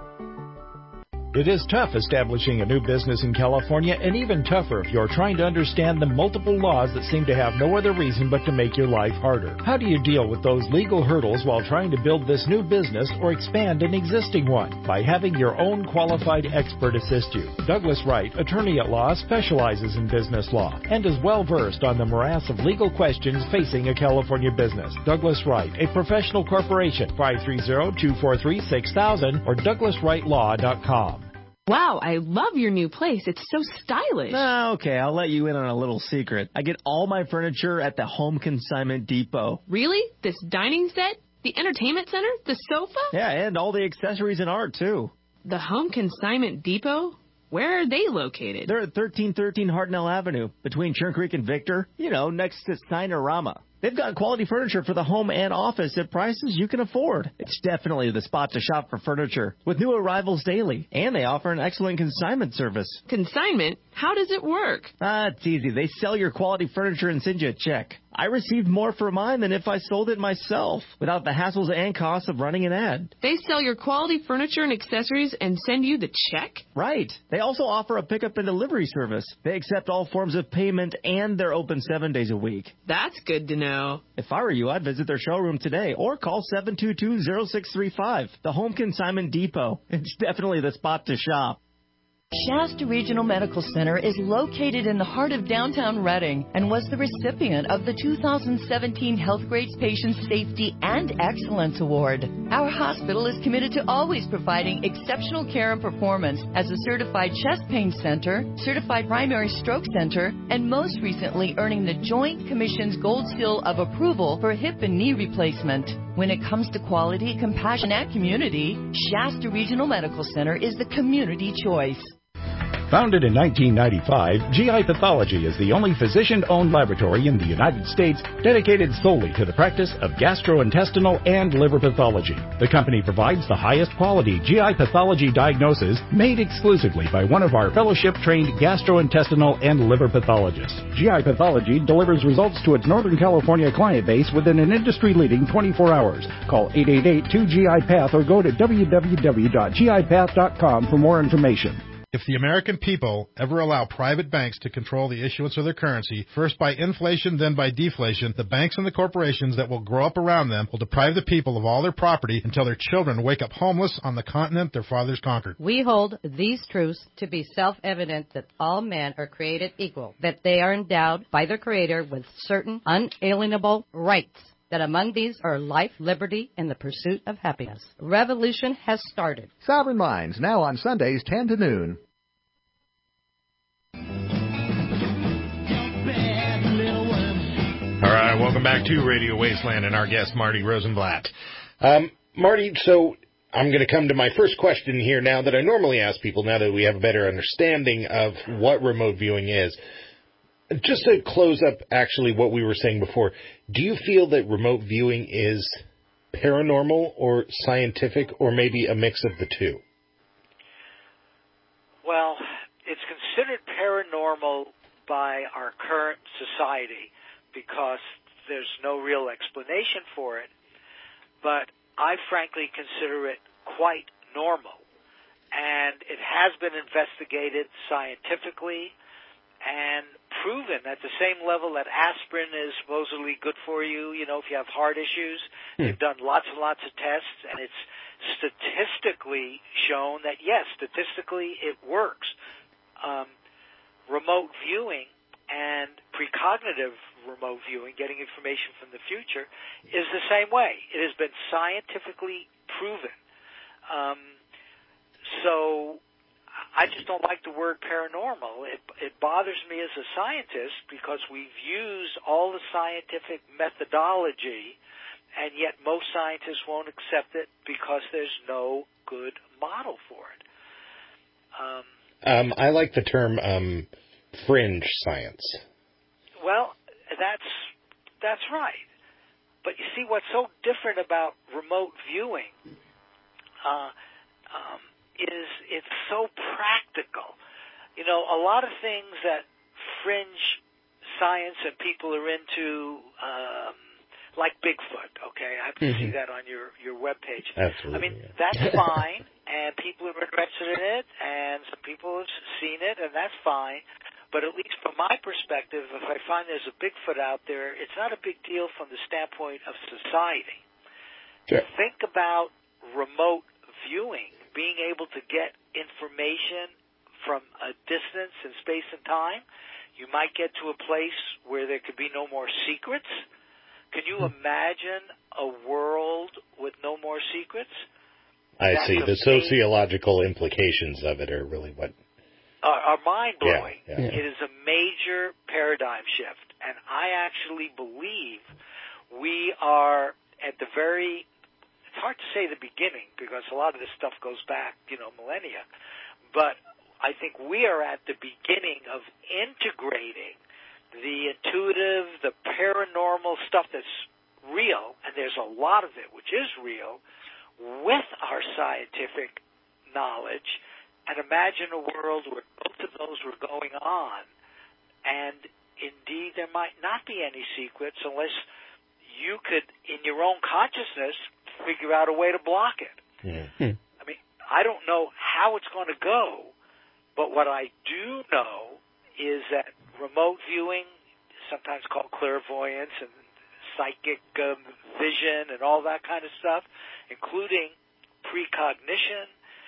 It is tough establishing a new business in California, and even tougher if you're trying to understand the multiple laws that seem to have no other reason but to make your life harder. How do you deal with those legal hurdles while trying to build this new business or expand an existing one? By having your own qualified expert assist you. Douglas Wright, attorney at law, specializes in business law and is well versed on the morass of legal questions facing a California business. Douglas Wright, a professional corporation, five three zero, two four three, six thousand or douglas wright law dot com. Wow, I love your new place. It's so stylish. Ah, okay, I'll let you in on a little secret. I get all my furniture at the Home Consignment Depot. Really? This dining set? The entertainment center? The sofa? Yeah, and all the accessories and art, too. The Home Consignment Depot? Where are they located? They're at thirteen thirteen Hartnell Avenue, between Churn Creek and Victor, you know, next to Sinorama. They've got quality furniture for the home and office at prices you can afford. It's definitely the spot to shop for furniture, with new arrivals daily. And they offer an excellent consignment service. Consignment? How does it work? Ah, it's easy. They sell your quality furniture and send you a check. I received more for mine than if I sold it myself, without the hassles and costs of running an ad. They sell your quality furniture and accessories and send you the check? Right. They also offer a pickup and delivery service. They accept all forms of payment, and they're open seven days a week. That's good to know. If I were you, I'd visit their showroom today or call seven two two, zero six three five, the Home Consignment Depot. It's definitely the spot to shop. Shasta Regional Medical Center is located in the heart of downtown Reading and was the recipient of the two thousand seventeen Healthgrades Patient Safety and Excellence Award. Our hospital is committed to always providing exceptional care and performance as a certified chest pain center, certified primary stroke center, and most recently earning the Joint Commission's Gold Seal of Approval for hip and knee replacement. When it comes to quality, compassion, and community, Shasta Regional Medical Center is the community choice. Founded in nineteen ninety-five, G I Pathology is the only physician-owned laboratory in the United States dedicated solely to the practice of gastrointestinal and liver pathology. The company provides the highest quality G I pathology diagnosis made exclusively by one of our fellowship-trained gastrointestinal and liver pathologists. G I Pathology delivers results to its Northern California client base within an industry-leading twenty-four hours. Call eight eight eight, two G I Path or go to w w w dot g i path dot com for more information. If the American people ever allow private banks to control the issuance of their currency, first by inflation, then by deflation, the banks and the corporations that will grow up around them will deprive the people of all their property until their children wake up homeless on the continent their fathers conquered. We hold these truths to be self-evident that all men are created equal, that they are endowed by their Creator with certain unalienable rights, that among these are life, liberty, and the pursuit of happiness. Revolution has started. Sovereign Minds, now on Sundays, ten to noon. All right, welcome back to Radio Wasteland and our guest, Marty Rosenblatt. Um, Marty, so I'm going to come to my first question here now that I normally ask people, now that we have a better understanding of what remote viewing is. Just to close up, actually, what we were saying before, do you feel that remote viewing is paranormal or scientific or maybe a mix of the two? Well, it's considered paranormal by our current society because there's no real explanation for it, but I frankly consider it quite normal, and it has been investigated scientifically and proven at the same level that aspirin is supposedly good for you, you know, if you have heart issues. Hmm. They've done lots and lots of tests, and it's statistically shown that, yes, statistically it works. Um, remote viewing and precognitive remote viewing, getting information from the future, is the same way. It has been scientifically proven. Um, so I just don't like the word paranormal. It, it bothers me as a scientist because we've used all the scientific methodology, and yet most scientists won't accept it because there's no good model for it. Um, um, I like the term um, fringe science. Well, that's that's right. But you see, what's so different about remote viewing uh, um, is it's so practical. You know, a lot of things that fringe science and people are into, um, like Bigfoot, okay? I can mm-hmm. see that on your, your webpage. Absolutely. I mean, yeah. that's fine, and people are interested in it, and some people have seen it, and that's fine. But at least from my perspective, if I find there's a Bigfoot out there, it's not a big deal from the standpoint of society. Sure. Think about remote viewing, being able to get information from a distance in space and time. You might get to a place where there could be no more secrets. Can you imagine a world with no more secrets? I That's see. The amazing. sociological implications of it are really what... Are, are mind-blowing. Yeah, yeah. It is a major paradigm shift, and I actually believe we are at the very, it's hard to say the beginning because a lot of this stuff goes back, you know, millennia, but I think we are at the beginning of integrating the intuitive, the paranormal stuff that's real, and there's a lot of it which is real, with our scientific knowledge. And imagine a world where both of those were going on, and indeed there might not be any secrets unless you could, in your own consciousness, figure out a way to block it. Mm-hmm. I mean, I don't know how it's going to go, but what I do know is that remote viewing, sometimes called clairvoyance and psychic um, vision and all that kind of stuff, including precognition,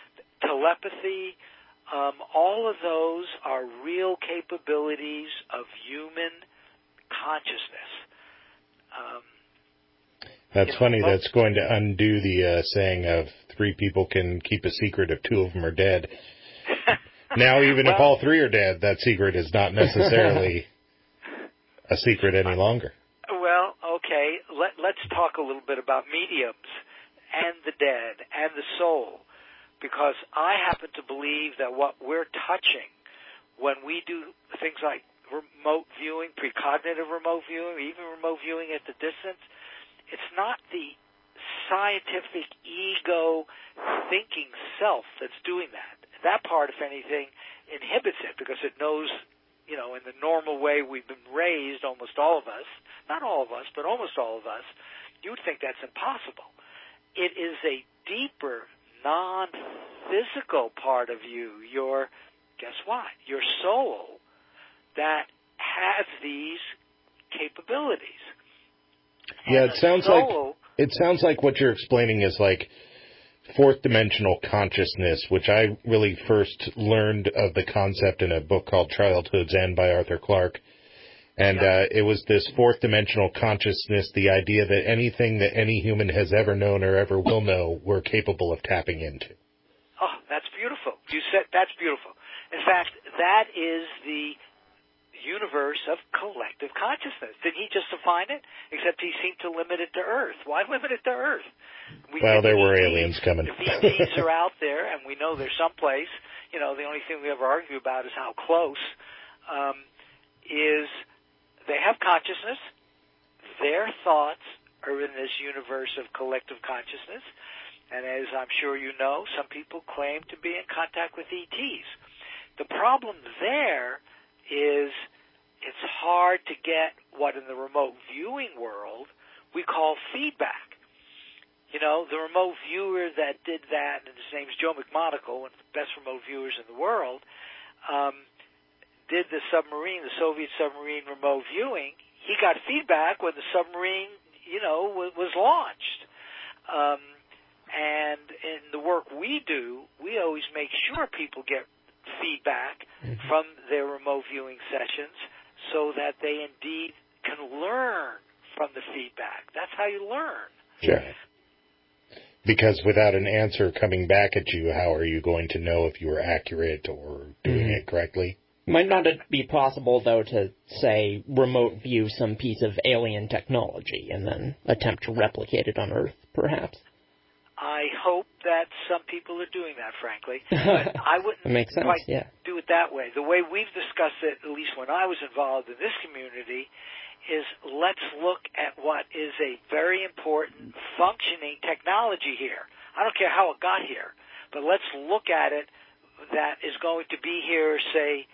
telepathy, um, all of those are real capabilities of human consciousness. Um, That's you know, funny. most, That's going to undo the uh, saying of three people can keep a secret if two of them are dead. Now, even well, if all three are dead, that secret is not necessarily a secret any longer. Well, okay, let, let's talk a little bit about mediums and the dead and the soul. Because I happen to believe that what we're touching when we do things like remote viewing, precognitive remote viewing, even remote viewing at the distance, it's not the scientific ego thinking self that's doing that. That part, if anything, inhibits it because it knows, you know, in the normal way we've been raised, almost all of us, not all of us, but almost all of us, you would think that's impossible. It is a deeper non-physical part of you, your, guess what, your soul, that has these capabilities. Yeah, and it sounds soul, like it sounds like what you're explaining is like fourth dimensional consciousness, which I really first learned of the concept in a book called Childhood's End by Arthur Clarke. And yeah. uh, it was this fourth dimensional consciousness, the idea that anything that any human has ever known or ever will know, we're capable of tapping into. Oh, that's beautiful. You said that's beautiful. In fact, that is the universe of collective consciousness. Did he just define it? Except he seemed to limit it to Earth. Why limit it to Earth? We well, there were E Ts, aliens coming. If E Ts are out there, and we know there's someplace, you know, the only thing we ever argue about is how close, um, is they have consciousness. Their thoughts are in this universe of collective consciousness. And as I'm sure you know, some people claim to be in contact with E Ts. The problem there is it's hard to get what in the remote viewing world we call feedback. You know, the remote viewer that did that, and his name's Joe McMonagle, one of the best remote viewers in the world, um, did the submarine, the Soviet submarine remote viewing. He got feedback when the submarine, you know, was, was launched. Um, And in the work we do, we always make sure people get feedback mm-hmm. from their remote viewing sessions so that they indeed can learn from the feedback. That's how you learn. Sure. Because without an answer coming back at you, how are you going to know if you were accurate or doing mm-hmm. it correctly? Might not it be possible, though, to, say, remote view some piece of alien technology and then attempt to replicate it on Earth, perhaps? I hope that some people are doing that, frankly. But I wouldn't it makes sense, quite yeah. do it that way. The way we've discussed it, at least when I was involved in this community, is let's look at what is a very important functioning technology here. I don't care how it got here, but let's look at it that is going to be here, say,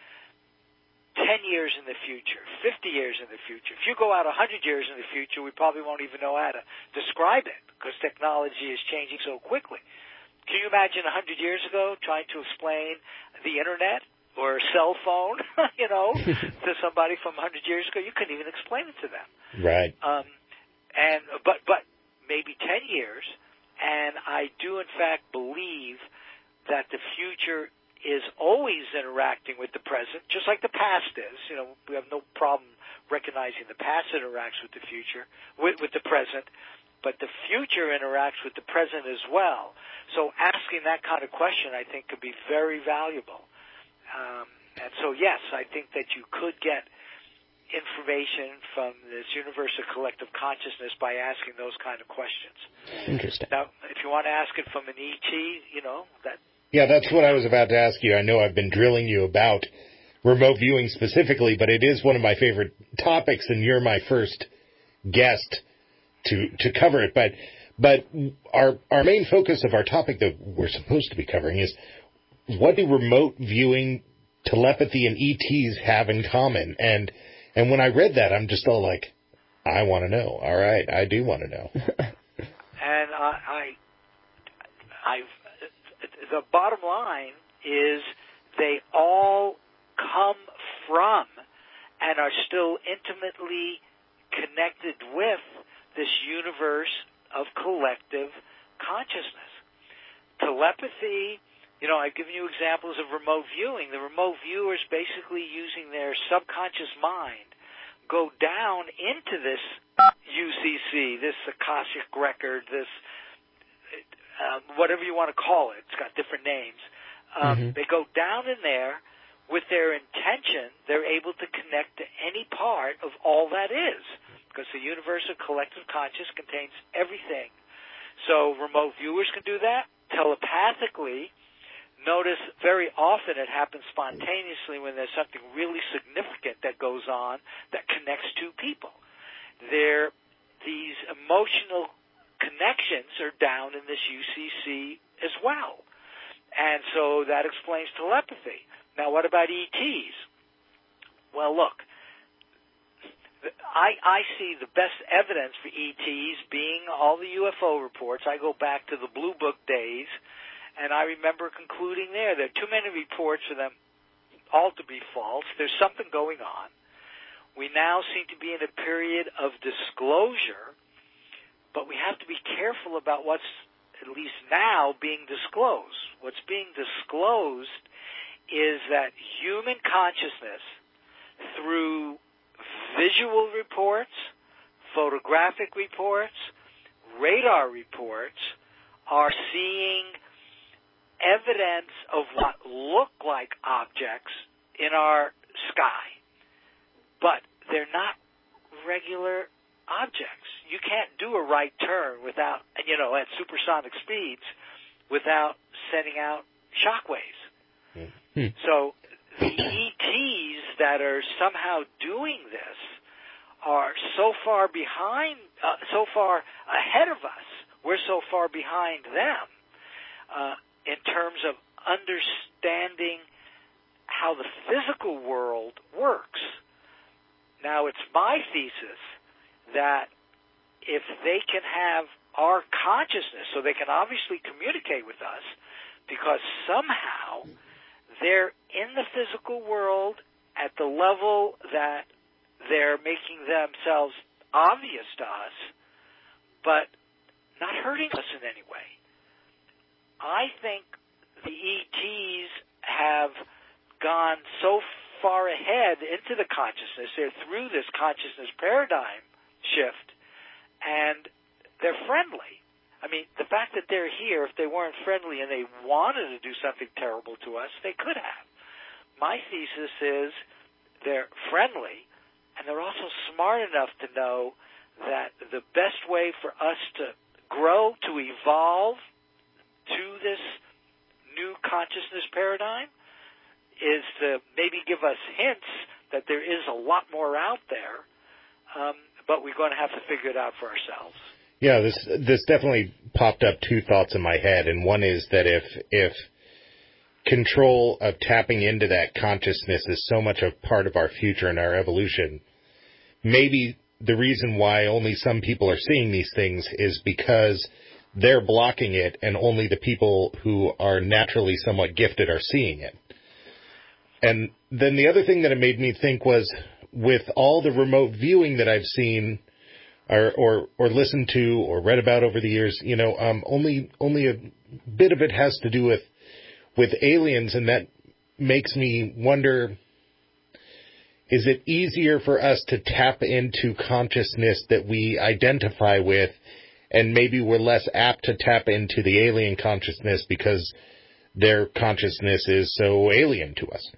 ten years in the future, fifty years in the future. If you go out one hundred years in the future, we probably won't even know how to describe it because technology is changing so quickly. Can you imagine one hundred years ago trying to explain the Internet or a cell phone, you know, to somebody from one hundred years ago? You couldn't even explain it to them. Right. Um, and but but maybe ten years, and I do in fact believe that the future is always interacting with the present, just like the past is. You know, we have no problem recognizing the past interacts with the future, with, with the present, but the future interacts with the present as well. So asking that kind of question, I think, could be very valuable. Um, and so, yes, I think that you could get information from this universe of collective consciousness by asking those kind of questions. Interesting. Now, if you want to ask it from an E T, you know, that... Yeah, that's what I was about to ask you. I know I've been drilling you about remote viewing specifically, but it is one of my favorite topics, and you're my first guest to to cover it. But but our our main focus of our topic that we're supposed to be covering is what do remote viewing, telepathy, and E Ts have in common? And and when I read that, I'm just all like, I want to know. All right, I do want to know. And I, I I've. The bottom line is they all come from and are still intimately connected with this universe of collective consciousness. Telepathy, you know, I've given you examples of remote viewing. The remote viewers basically using their subconscious mind go down into this U C C, this Akashic record, this Um, whatever you want to call it. It's got different names. Um, mm-hmm. They go down in there with their intention. They're able to connect to any part of all that is because the universe of collective consciousness contains everything. So remote viewers can do that telepathically. Notice very often it happens spontaneously when there's something really significant that goes on that connects two people. They're these emotional connections are down in this U C C as well. And so that explains telepathy. Now, what about E Ts? Well, look, I, I see the best evidence for E Ts being all the U F O reports. I go back to the Blue Book days, and I remember concluding there, there are too many reports for them all to be false. There's something going on. We now seem to be in a period of disclosure, but we have to be careful about what's, at least now, being disclosed. What's being disclosed is that human consciousness, through visual reports, photographic reports, radar reports, are seeing evidence of what look like objects in our sky. But they're not regular objects. You can't do a right turn without, you know, at supersonic speeds without sending out shockwaves. Mm-hmm. So the E Ts that are somehow doing this are so far behind, uh, so far ahead of us. We're so far behind them uh, in terms of understanding how the physical world works. Now, it's my thesis that if they can have our consciousness, so they can obviously communicate with us, because somehow they're in the physical world at the level that they're making themselves obvious to us, but not hurting us in any way. I think the E Ts have gone so far ahead into the consciousness. They're through this consciousness paradigm shift, and they're friendly. I mean, the fact that they're here, if they weren't friendly and they wanted to do something terrible to us, they could have. My thesis is they're friendly, and they're also smart enough to know that the best way for us to grow, to evolve to this new consciousness paradigm is to maybe give us hints that there is a lot more out there, um, but we're going to have to figure it out for ourselves. Yeah, this this definitely popped up two thoughts in my head, and one is that if if control of tapping into that consciousness is so much a part of our future and our evolution, maybe the reason why only some people are seeing these things is because they're blocking it, and only the people who are naturally somewhat gifted are seeing it. And then the other thing that it made me think was, with all the remote viewing that I've seen or or, or listened to or read about over the years, you know, um, only only a bit of it has to do with with aliens, and that makes me wonder, is it easier for us to tap into consciousness that we identify with, and maybe we're less apt to tap into the alien consciousness because their consciousness is so alien to us?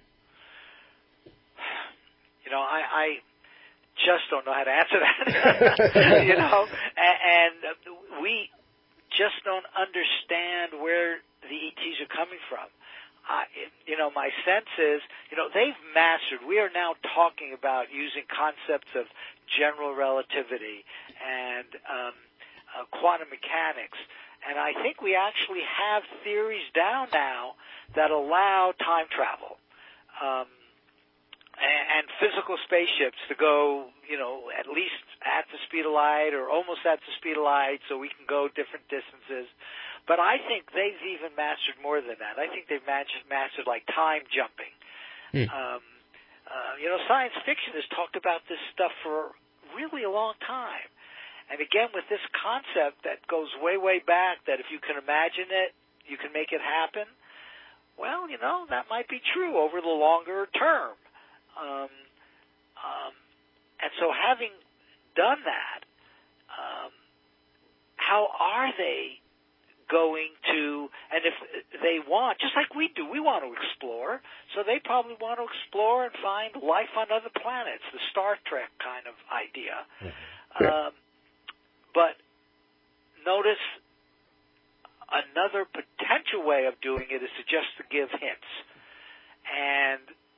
You know, I, I just don't know how to answer that. You know, and, and we just don't understand where the E Ts are coming from. I, you know, my sense is, you know, they've mastered. We are now talking about using concepts of general relativity and um, uh, quantum mechanics, and I think we actually have theories down now that allow time travel. Um, and physical spaceships to go, you know, at least at the speed of light or almost at the speed of light, so we can go different distances. But I think they've even mastered more than that. I think they've mastered, mastered like time jumping. Hmm. Um, uh, you know, science fiction has talked about this stuff for really a long time. And again, with this concept that goes way, way back, that if you can imagine it, you can make it happen. Well, you know, that might be true over the longer term. Um, um, and so having done that, um, how are they going to, and if they want, just like we do, we want to explore, so they probably want to explore and find life on other planets, the Star Trek kind of idea. Mm-hmm. Yeah. Um, but notice another potential way of doing it is to just to give hints. And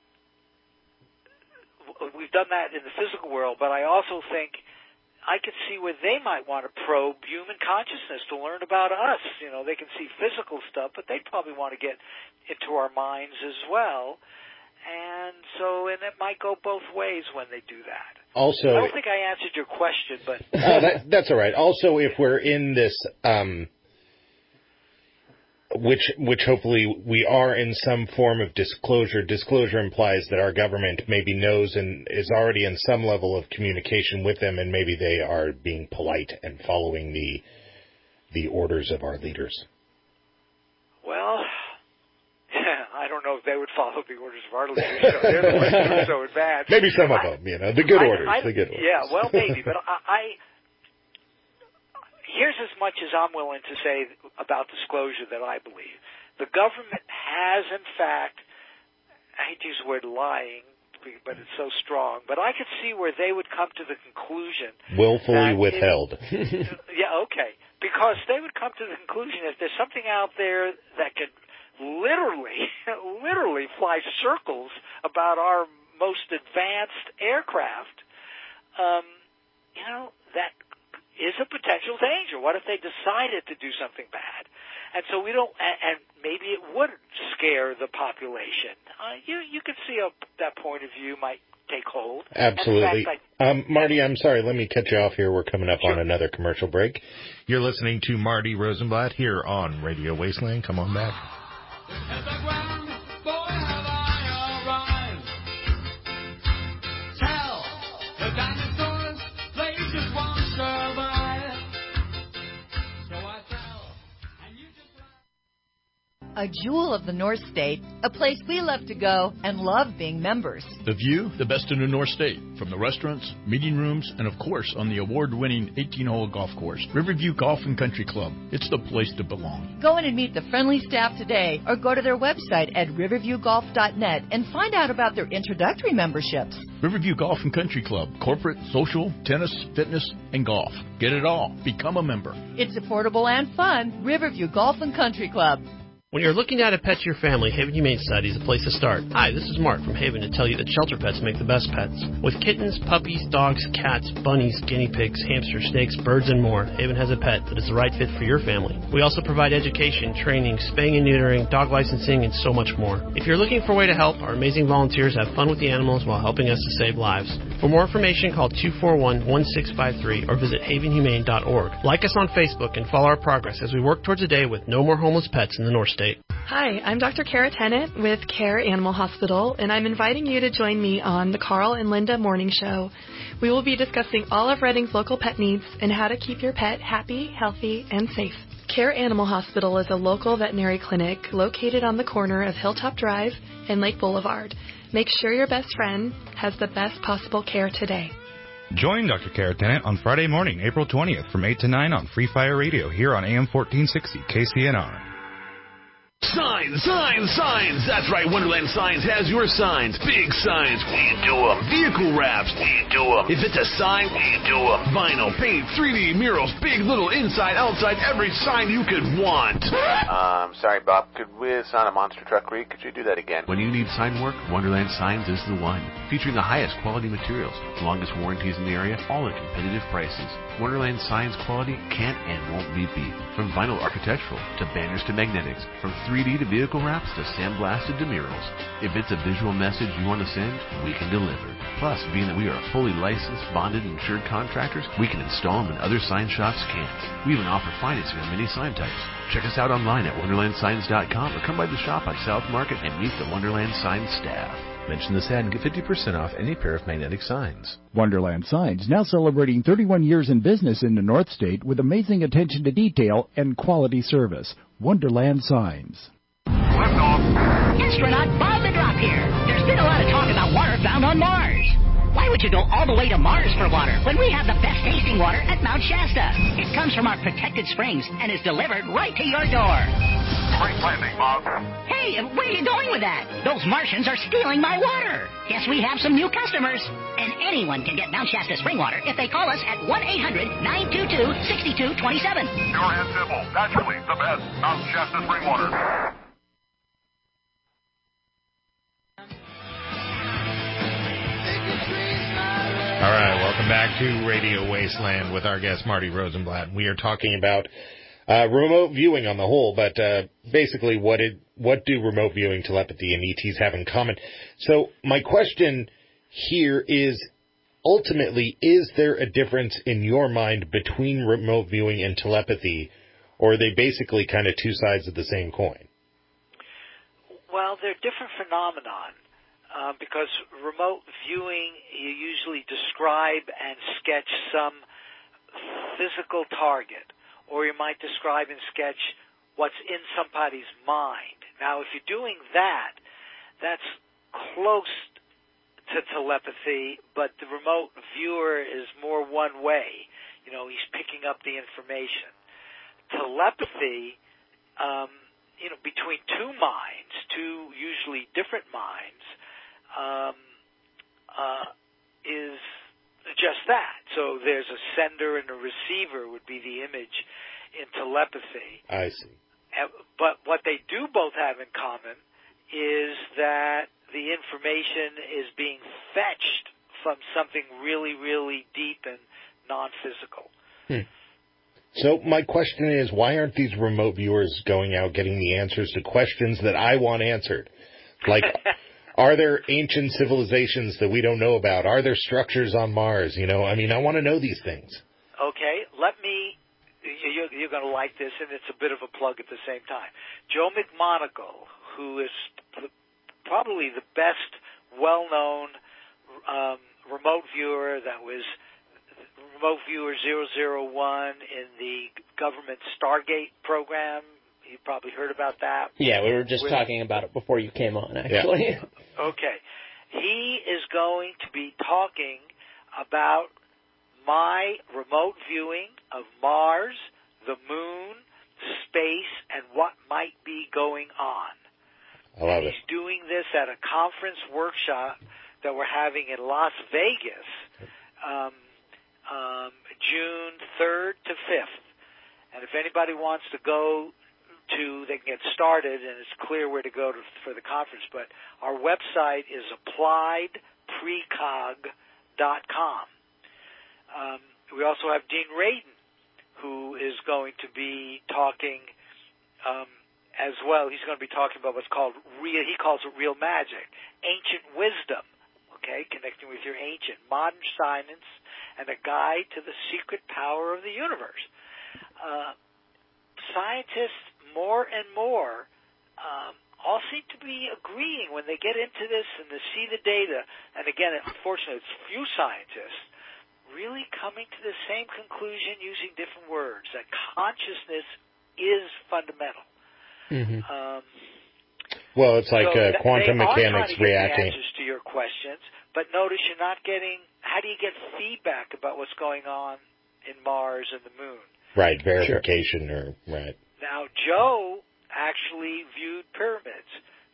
we've done that in the physical world, but I also think I could see where they might want to probe human consciousness to learn about us. You know, they can see physical stuff, but they probably want to get into our minds as well. And so, and it might go both ways when they do that. Also, I don't think I answered your question, but oh, that, that's all right. Also, if we're in this, um, which which hopefully we are in some form of disclosure. Disclosure implies that our government maybe knows and is already in some level of communication with them, and maybe they are being polite and following the the orders of our leaders. Well, I don't know if they would follow the orders of our leaders. So they're the ones who are so advanced. Maybe some of them, you know, the good I, orders, I, the good orders. Yeah, well, maybe, but I, I here's as much as I'm willing to say about disclosure that I believe. The government has, in fact, I hate to use the word lying, but it's so strong, but I could see where they would come to the conclusion. Willfully withheld. It, yeah, okay. Because they would come to the conclusion if there's something out there that could literally, literally fly circles about our most advanced aircraft, um, you know, that is a potential danger. What if they decided to do something bad? And so we don't, and, and maybe it would scare the population. Uh, you you could see a, that point of view might take hold. Absolutely. Fact, I, um, Marty, I'm sorry. Let me cut you off here. We're coming up sure. on another commercial break. You're listening to Marty Rosenblatt here on Radio Wasteland. Come on back. A jewel of the North State, a place we love to go and love being members. The view, the best in the North State, from the restaurants, meeting rooms, and of course on the award-winning eighteen-hole golf course, Riverview Golf and Country Club. It's the place to belong. Go in and meet the friendly staff today or go to their website at riverview golf dot net and find out about their introductory memberships. Riverview Golf and Country Club, corporate, social, tennis, fitness, and golf. Get it all. Become a member. It's affordable and fun. Riverview Golf and Country Club. When you're looking to add a pet to your family, Haven Humane Society is the place to start. Hi, this is Mark from Haven to tell you that shelter pets make the best pets. With kittens, puppies, dogs, cats, bunnies, guinea pigs, hamsters, snakes, birds, and more, Haven has a pet that is the right fit for your family. We also provide education, training, spaying and neutering, dog licensing, and so much more. If you're looking for a way to help, our amazing volunteers have fun with the animals while helping us to save lives. For more information, call two four one, one six five three or visit haven humane dot org. Like us on Facebook and follow our progress as we work towards a day with no more homeless pets in the North State. Hi, I'm Doctor Kara Tennant with Care Animal Hospital, and I'm inviting you to join me on the Carl and Linda Morning Show. We will be discussing all of Reading's local pet needs and how to keep your pet happy, healthy, and safe. Care Animal Hospital is a local veterinary clinic located on the corner of Hilltop Drive and Lake Boulevard. Make sure your best friend has the best possible care today. Join Doctor Kara Tennant on Friday morning, April twentieth from eight to nine on Free Fire Radio here on A M fourteen sixty K C N R. Signs, signs, signs. That's right, Wonderland Signs has your signs. Big signs, we do them. Vehicle wraps, we do them. If it's a sign, we do them. Vinyl, paint, three D murals, big, little, inside, outside, every sign you could want. Um, sorry, Bob. Could we sign a monster truck read? Could you do that again? When you need sign work, Wonderland Signs is the one. Featuring the highest quality materials, longest warranties in the area, all at competitive prices. Wonderland Signs quality can't and won't be beat. From vinyl architectural to banners to magnetics, from three D to vehicle wraps to sandblasted to murals. If it's a visual message you want to send, we can deliver. Plus, being that we are fully licensed, bonded, and insured contractors, we can install them when other sign shops can't. We even offer financing on many sign types. Check us out online at wonderland signs dot com or come by the shop on South Market and meet the Wonderland Signs staff. Mention this ad and get fifty percent off any pair of magnetic signs. Wonderland Signs, now celebrating thirty-one years in business in the North State with amazing attention to detail and quality service. Wonderland Signs. Astronaut Bob the Drop here. There's been a lot of talk about water found on Mars. Why would you go all the way to Mars for water when we have the best tasting water at Mount Shasta? It comes from our protected springs and is delivered right to your door. Great landing, Bob. Hey, where are you going with that? Those Martians are stealing my water. Guess we have some new customers. And anyone can get Mount Shasta spring water if they call us at one eight hundred, nine two two, six two two seven. Pure and simple. Naturally, the best Mount Shasta spring water. All right, welcome back to Radio Wasteland with our guest Marty Rosenblatt. We are talking about uh, remote viewing on the whole, but uh, basically what it, what do remote viewing, telepathy, and E Ts have in common? So my question here is, ultimately, is there a difference in your mind between remote viewing and telepathy, or are they basically kind of two sides of the same coin? Well, they're different phenomenon. Uh, because remote viewing, you usually describe and sketch some physical target, or you might describe and sketch what's in somebody's mind. Now, if you're doing that, that's close to telepathy, but the remote viewer is more one way. You know, he's picking up the information. Telepathy, um, you know, between two minds, two usually different minds, Um, uh, is just that. So there's a sender and a receiver would be the image in telepathy. I see. But what they do both have in common is that the information is being fetched from something really, really deep and non-physical. Hmm. So my question is, why aren't these remote viewers going out getting the answers to questions that I want answered? Like... Are there ancient civilizations that we don't know about? Are there structures on Mars? You know, I mean, I want to know these things. Okay, let me, you're, you're going to like this, and it's a bit of a plug at the same time. Joe McMonagle, who is probably the best well-known um, remote viewer that was remote viewer zero zero one in the government Stargate program. He You probably heard about that. Yeah, we were just With, talking about it before you came on, actually. Yeah. Okay. He is going to be talking about my remote viewing of Mars, the moon, space, and what might be going on. I love and it. He's doing this at a conference workshop that we're having in Las Vegas, um, um, June third to fifth. And if anybody wants to go to, they can get started, and it's clear where to go to, for the conference. But our website is applied precog dot com. Um, we also have Dean Radin, who is going to be talking um, as well. He's going to be talking about what's called real, he calls it real magic, ancient wisdom, okay, connecting with your ancient, modern science, and a guide to the secret power of the universe. Uh, scientists, more and more, um, all seem to be agreeing when they get into this and they see the data. And again, unfortunately, it's few scientists really coming to the same conclusion using different words, that consciousness is fundamental. Mm-hmm. Um, well, it's like so uh, quantum they mechanics are trying to get reacting. The answers to your questions, but notice you're not getting. How do you get feedback about what's going on in Mars and the moon? Right, verification sure. or right. Now, Joe actually viewed pyramids.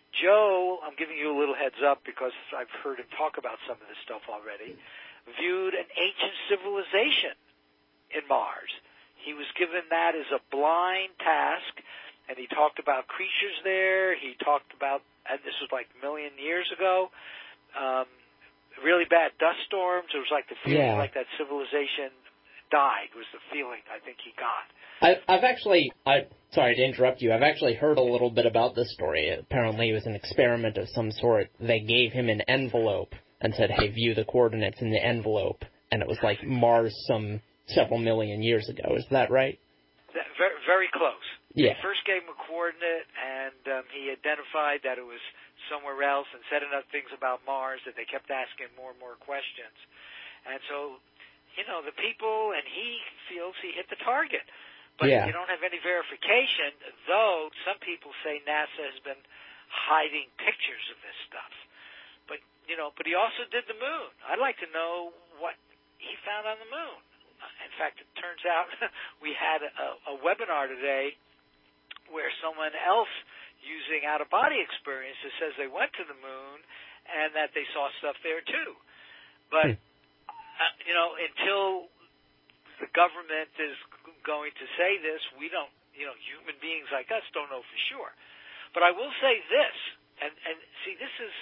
Joe, I'm giving you a little heads up because I've heard him talk about some of this stuff already, viewed an ancient civilization in Mars. He was given that as a blind task, and he talked about creatures there. He talked about, and this was like a million years ago, um, really bad dust storms. It was like the feeling Yeah. like that civilization died was the feeling I think he got. I, I've actually, I sorry to interrupt you, I've actually heard a little bit about this story. Apparently it was an experiment of some sort. They gave him an envelope and said, hey, view the coordinates in the envelope. And it was like Mars some several million years ago. Is that right? That, very, very close. Yeah. They first gave him a coordinate, and um, he identified that it was somewhere else and said enough things about Mars that they kept asking more and more questions. And so, you know, the people, and he feels he hit the target. But yeah. you don't have any verification, though some people say NASA has been hiding pictures of this stuff. But, you know, but he also did the moon. I'd like to know what he found on the moon. In fact, it turns out we had a, a webinar today where someone else using out-of-body experiences says they went to the moon and that they saw stuff there too. But, hmm. uh, you know, until the government is going to say this, we don't, you know, human beings like us don't know for sure. But I will say this, and, and see, this is,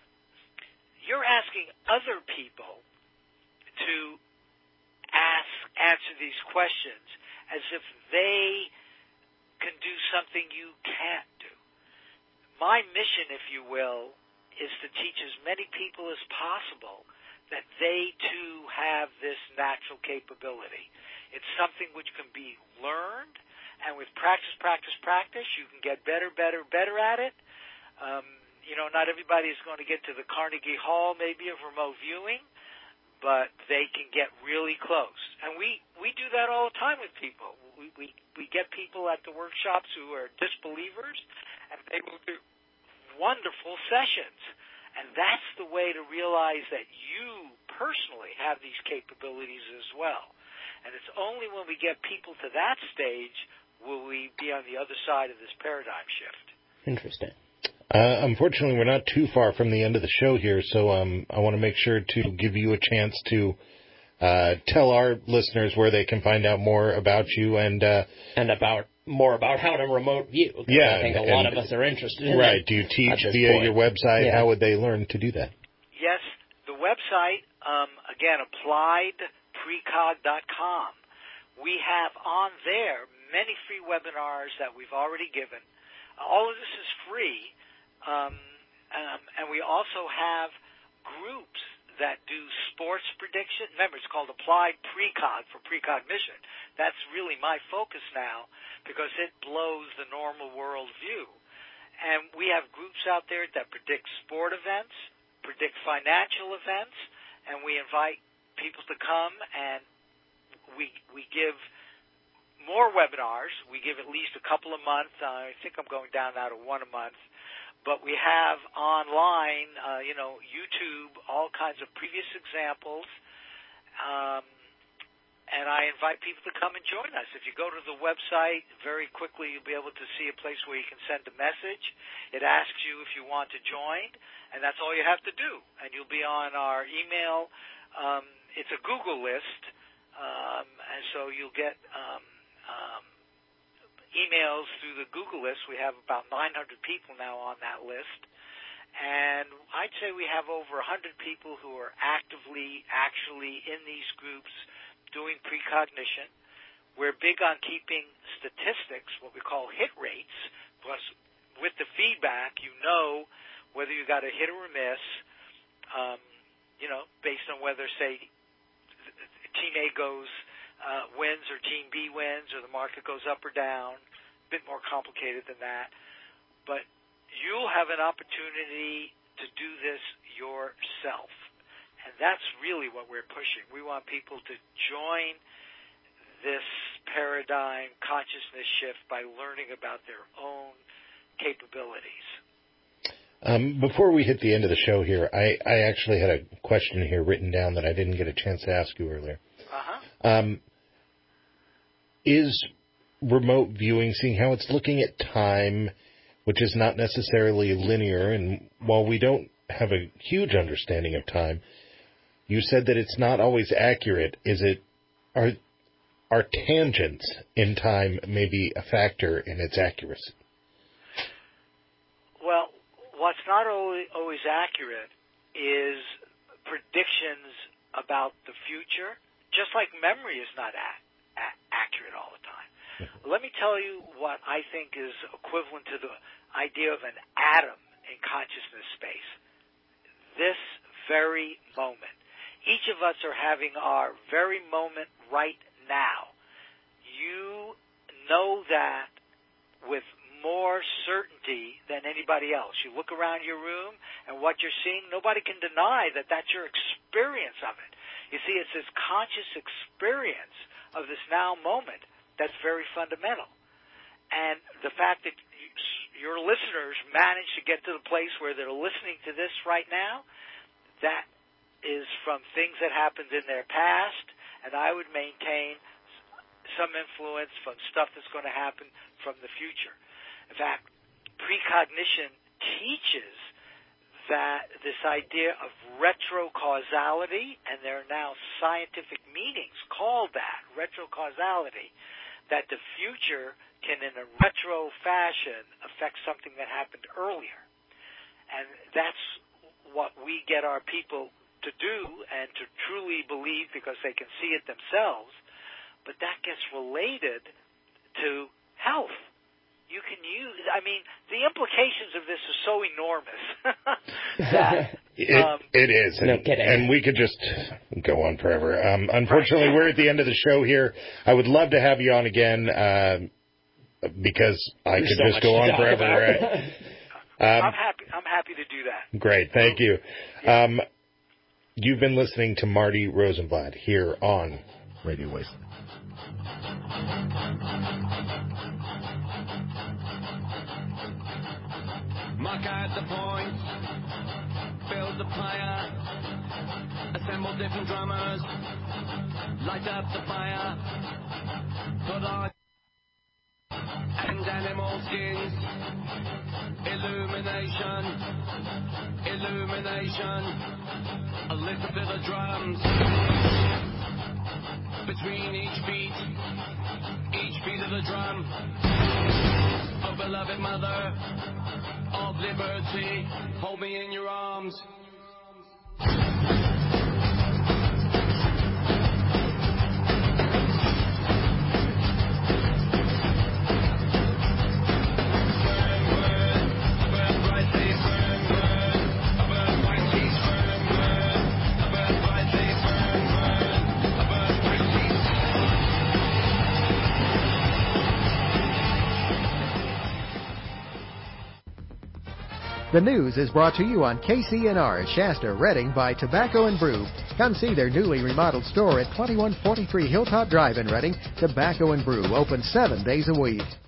you're asking other people to ask, answer these questions as if they can do something you can't do. My mission, if you will, is to teach as many people as possible that they too have this natural capability. It's something which can be learned, and with practice, practice, practice, you can get better, better, better at it. Um, you know, not everybody is going to get to the Carnegie Hall, maybe, of remote viewing, but they can get really close. And we, we do that all the time with people. We, we, we get people at the workshops who are disbelievers, and they will do wonderful sessions. And that's the way to realize that you personally have these capabilities as well. And it's only when we get people to that stage will we be on the other side of this paradigm shift. Interesting. Uh, unfortunately, we're not too far from the end of the show here, so um, I want to make sure to give you a chance to uh, tell our listeners where they can find out more about you and uh, and about more about how to remote view. Yeah, I think and, a lot of us are interested in right. it. Do you teach via point. your website? Yeah. How would they learn to do that? Yes, the website, um, again, applied precog dot com. We have on there many free webinars that we've already given. All of this is free, um, um, and we also have groups that do sports prediction. Remember, it's called Applied Precog for precognition. That's really my focus now because it blows the normal world view. And we have groups out there that predict sport events, predict financial events, and we invite people to come and we we give more webinars. We give at least a couple a month. Uh, I think I'm going down now to one a month. But we have online, uh, you know, YouTube, all kinds of previous examples. Um, and I invite people to come and join us. If you go to the website, very quickly you'll be able to see a place where you can send a message. It asks you if you want to join, and that's all you have to do. And you'll be on our email. Um, it's a Google list, um, and so you'll get um, um, emails through the Google list. We have about nine hundred people now on that list. And I'd say we have over one hundred people who are actively, actually in these groups doing precognition. We're big on keeping statistics, what we call hit rates, plus with the feedback, you know whether you got a hit or a miss, um, you know, based on whether, say, Team A goes, uh, wins or Team B wins or the market goes up or down. A bit more complicated than that. But you'll have an opportunity to do this yourself. And that's really what we're pushing. We want people to join this paradigm consciousness shift by learning about their own capabilities. Um, before we hit the end of the show here, I, I actually had a question here written down that I didn't get a chance to ask you earlier. Uh-huh. Um, is remote viewing, seeing how it's looking at time, which is not necessarily linear, and while we don't have a huge understanding of time, you said that it's not always accurate. Is it, are, are tangents in time maybe a factor in its accuracy? Well, what's not always, always accurate is predictions about the future, just like memory is not a, a, accurate all the time. Let me tell you what I think is equivalent to the idea of an atom in consciousness space. This very moment. Each of us are having our very moment right now. You know that with more certainty than anybody else. You look around your room and what you're seeing, nobody can deny that that's your experience of it. You see, it's this conscious experience of this now moment that's very fundamental. And the fact that you, your listeners manage to get to the place where they're listening to this right now, that is from things that happened in their past, and I would maintain some influence from stuff that's going to happen from the future. In fact, precognition teaches that this idea of retrocausality, and there are now scientific meanings called that, retrocausality, that the future can in a retro fashion affect something that happened earlier. And that's what we get our people to do and to truly believe because they can see it themselves. But that gets related to health. You can use, I mean, the implications of this are so enormous. that, it, um, it is. And, no kidding. And we could just go on forever. Um, unfortunately, we're at the end of the show here. I would love to have you on again uh, because I There's could so just much go to on talk forever. about. Right? Um, I'm happy. I'm happy to do that. Great. Thank you. Um, you've been listening to Marty Rosenblatt here on Radio Wasteland. Mark out the point, build the fire, assemble different drummers, light up the fire, put on and animal skins, illumination, illumination, a little bit of drums, between each beat, each beat of the drum, oh beloved mother of liberty, hold me in your arms. The news is brought to you on K C N R Shasta, Redding by Tobacco and Brew. Come see their newly remodeled store at twenty-one forty-three Hilltop Drive in Redding. Tobacco and Brew, open seven days a week.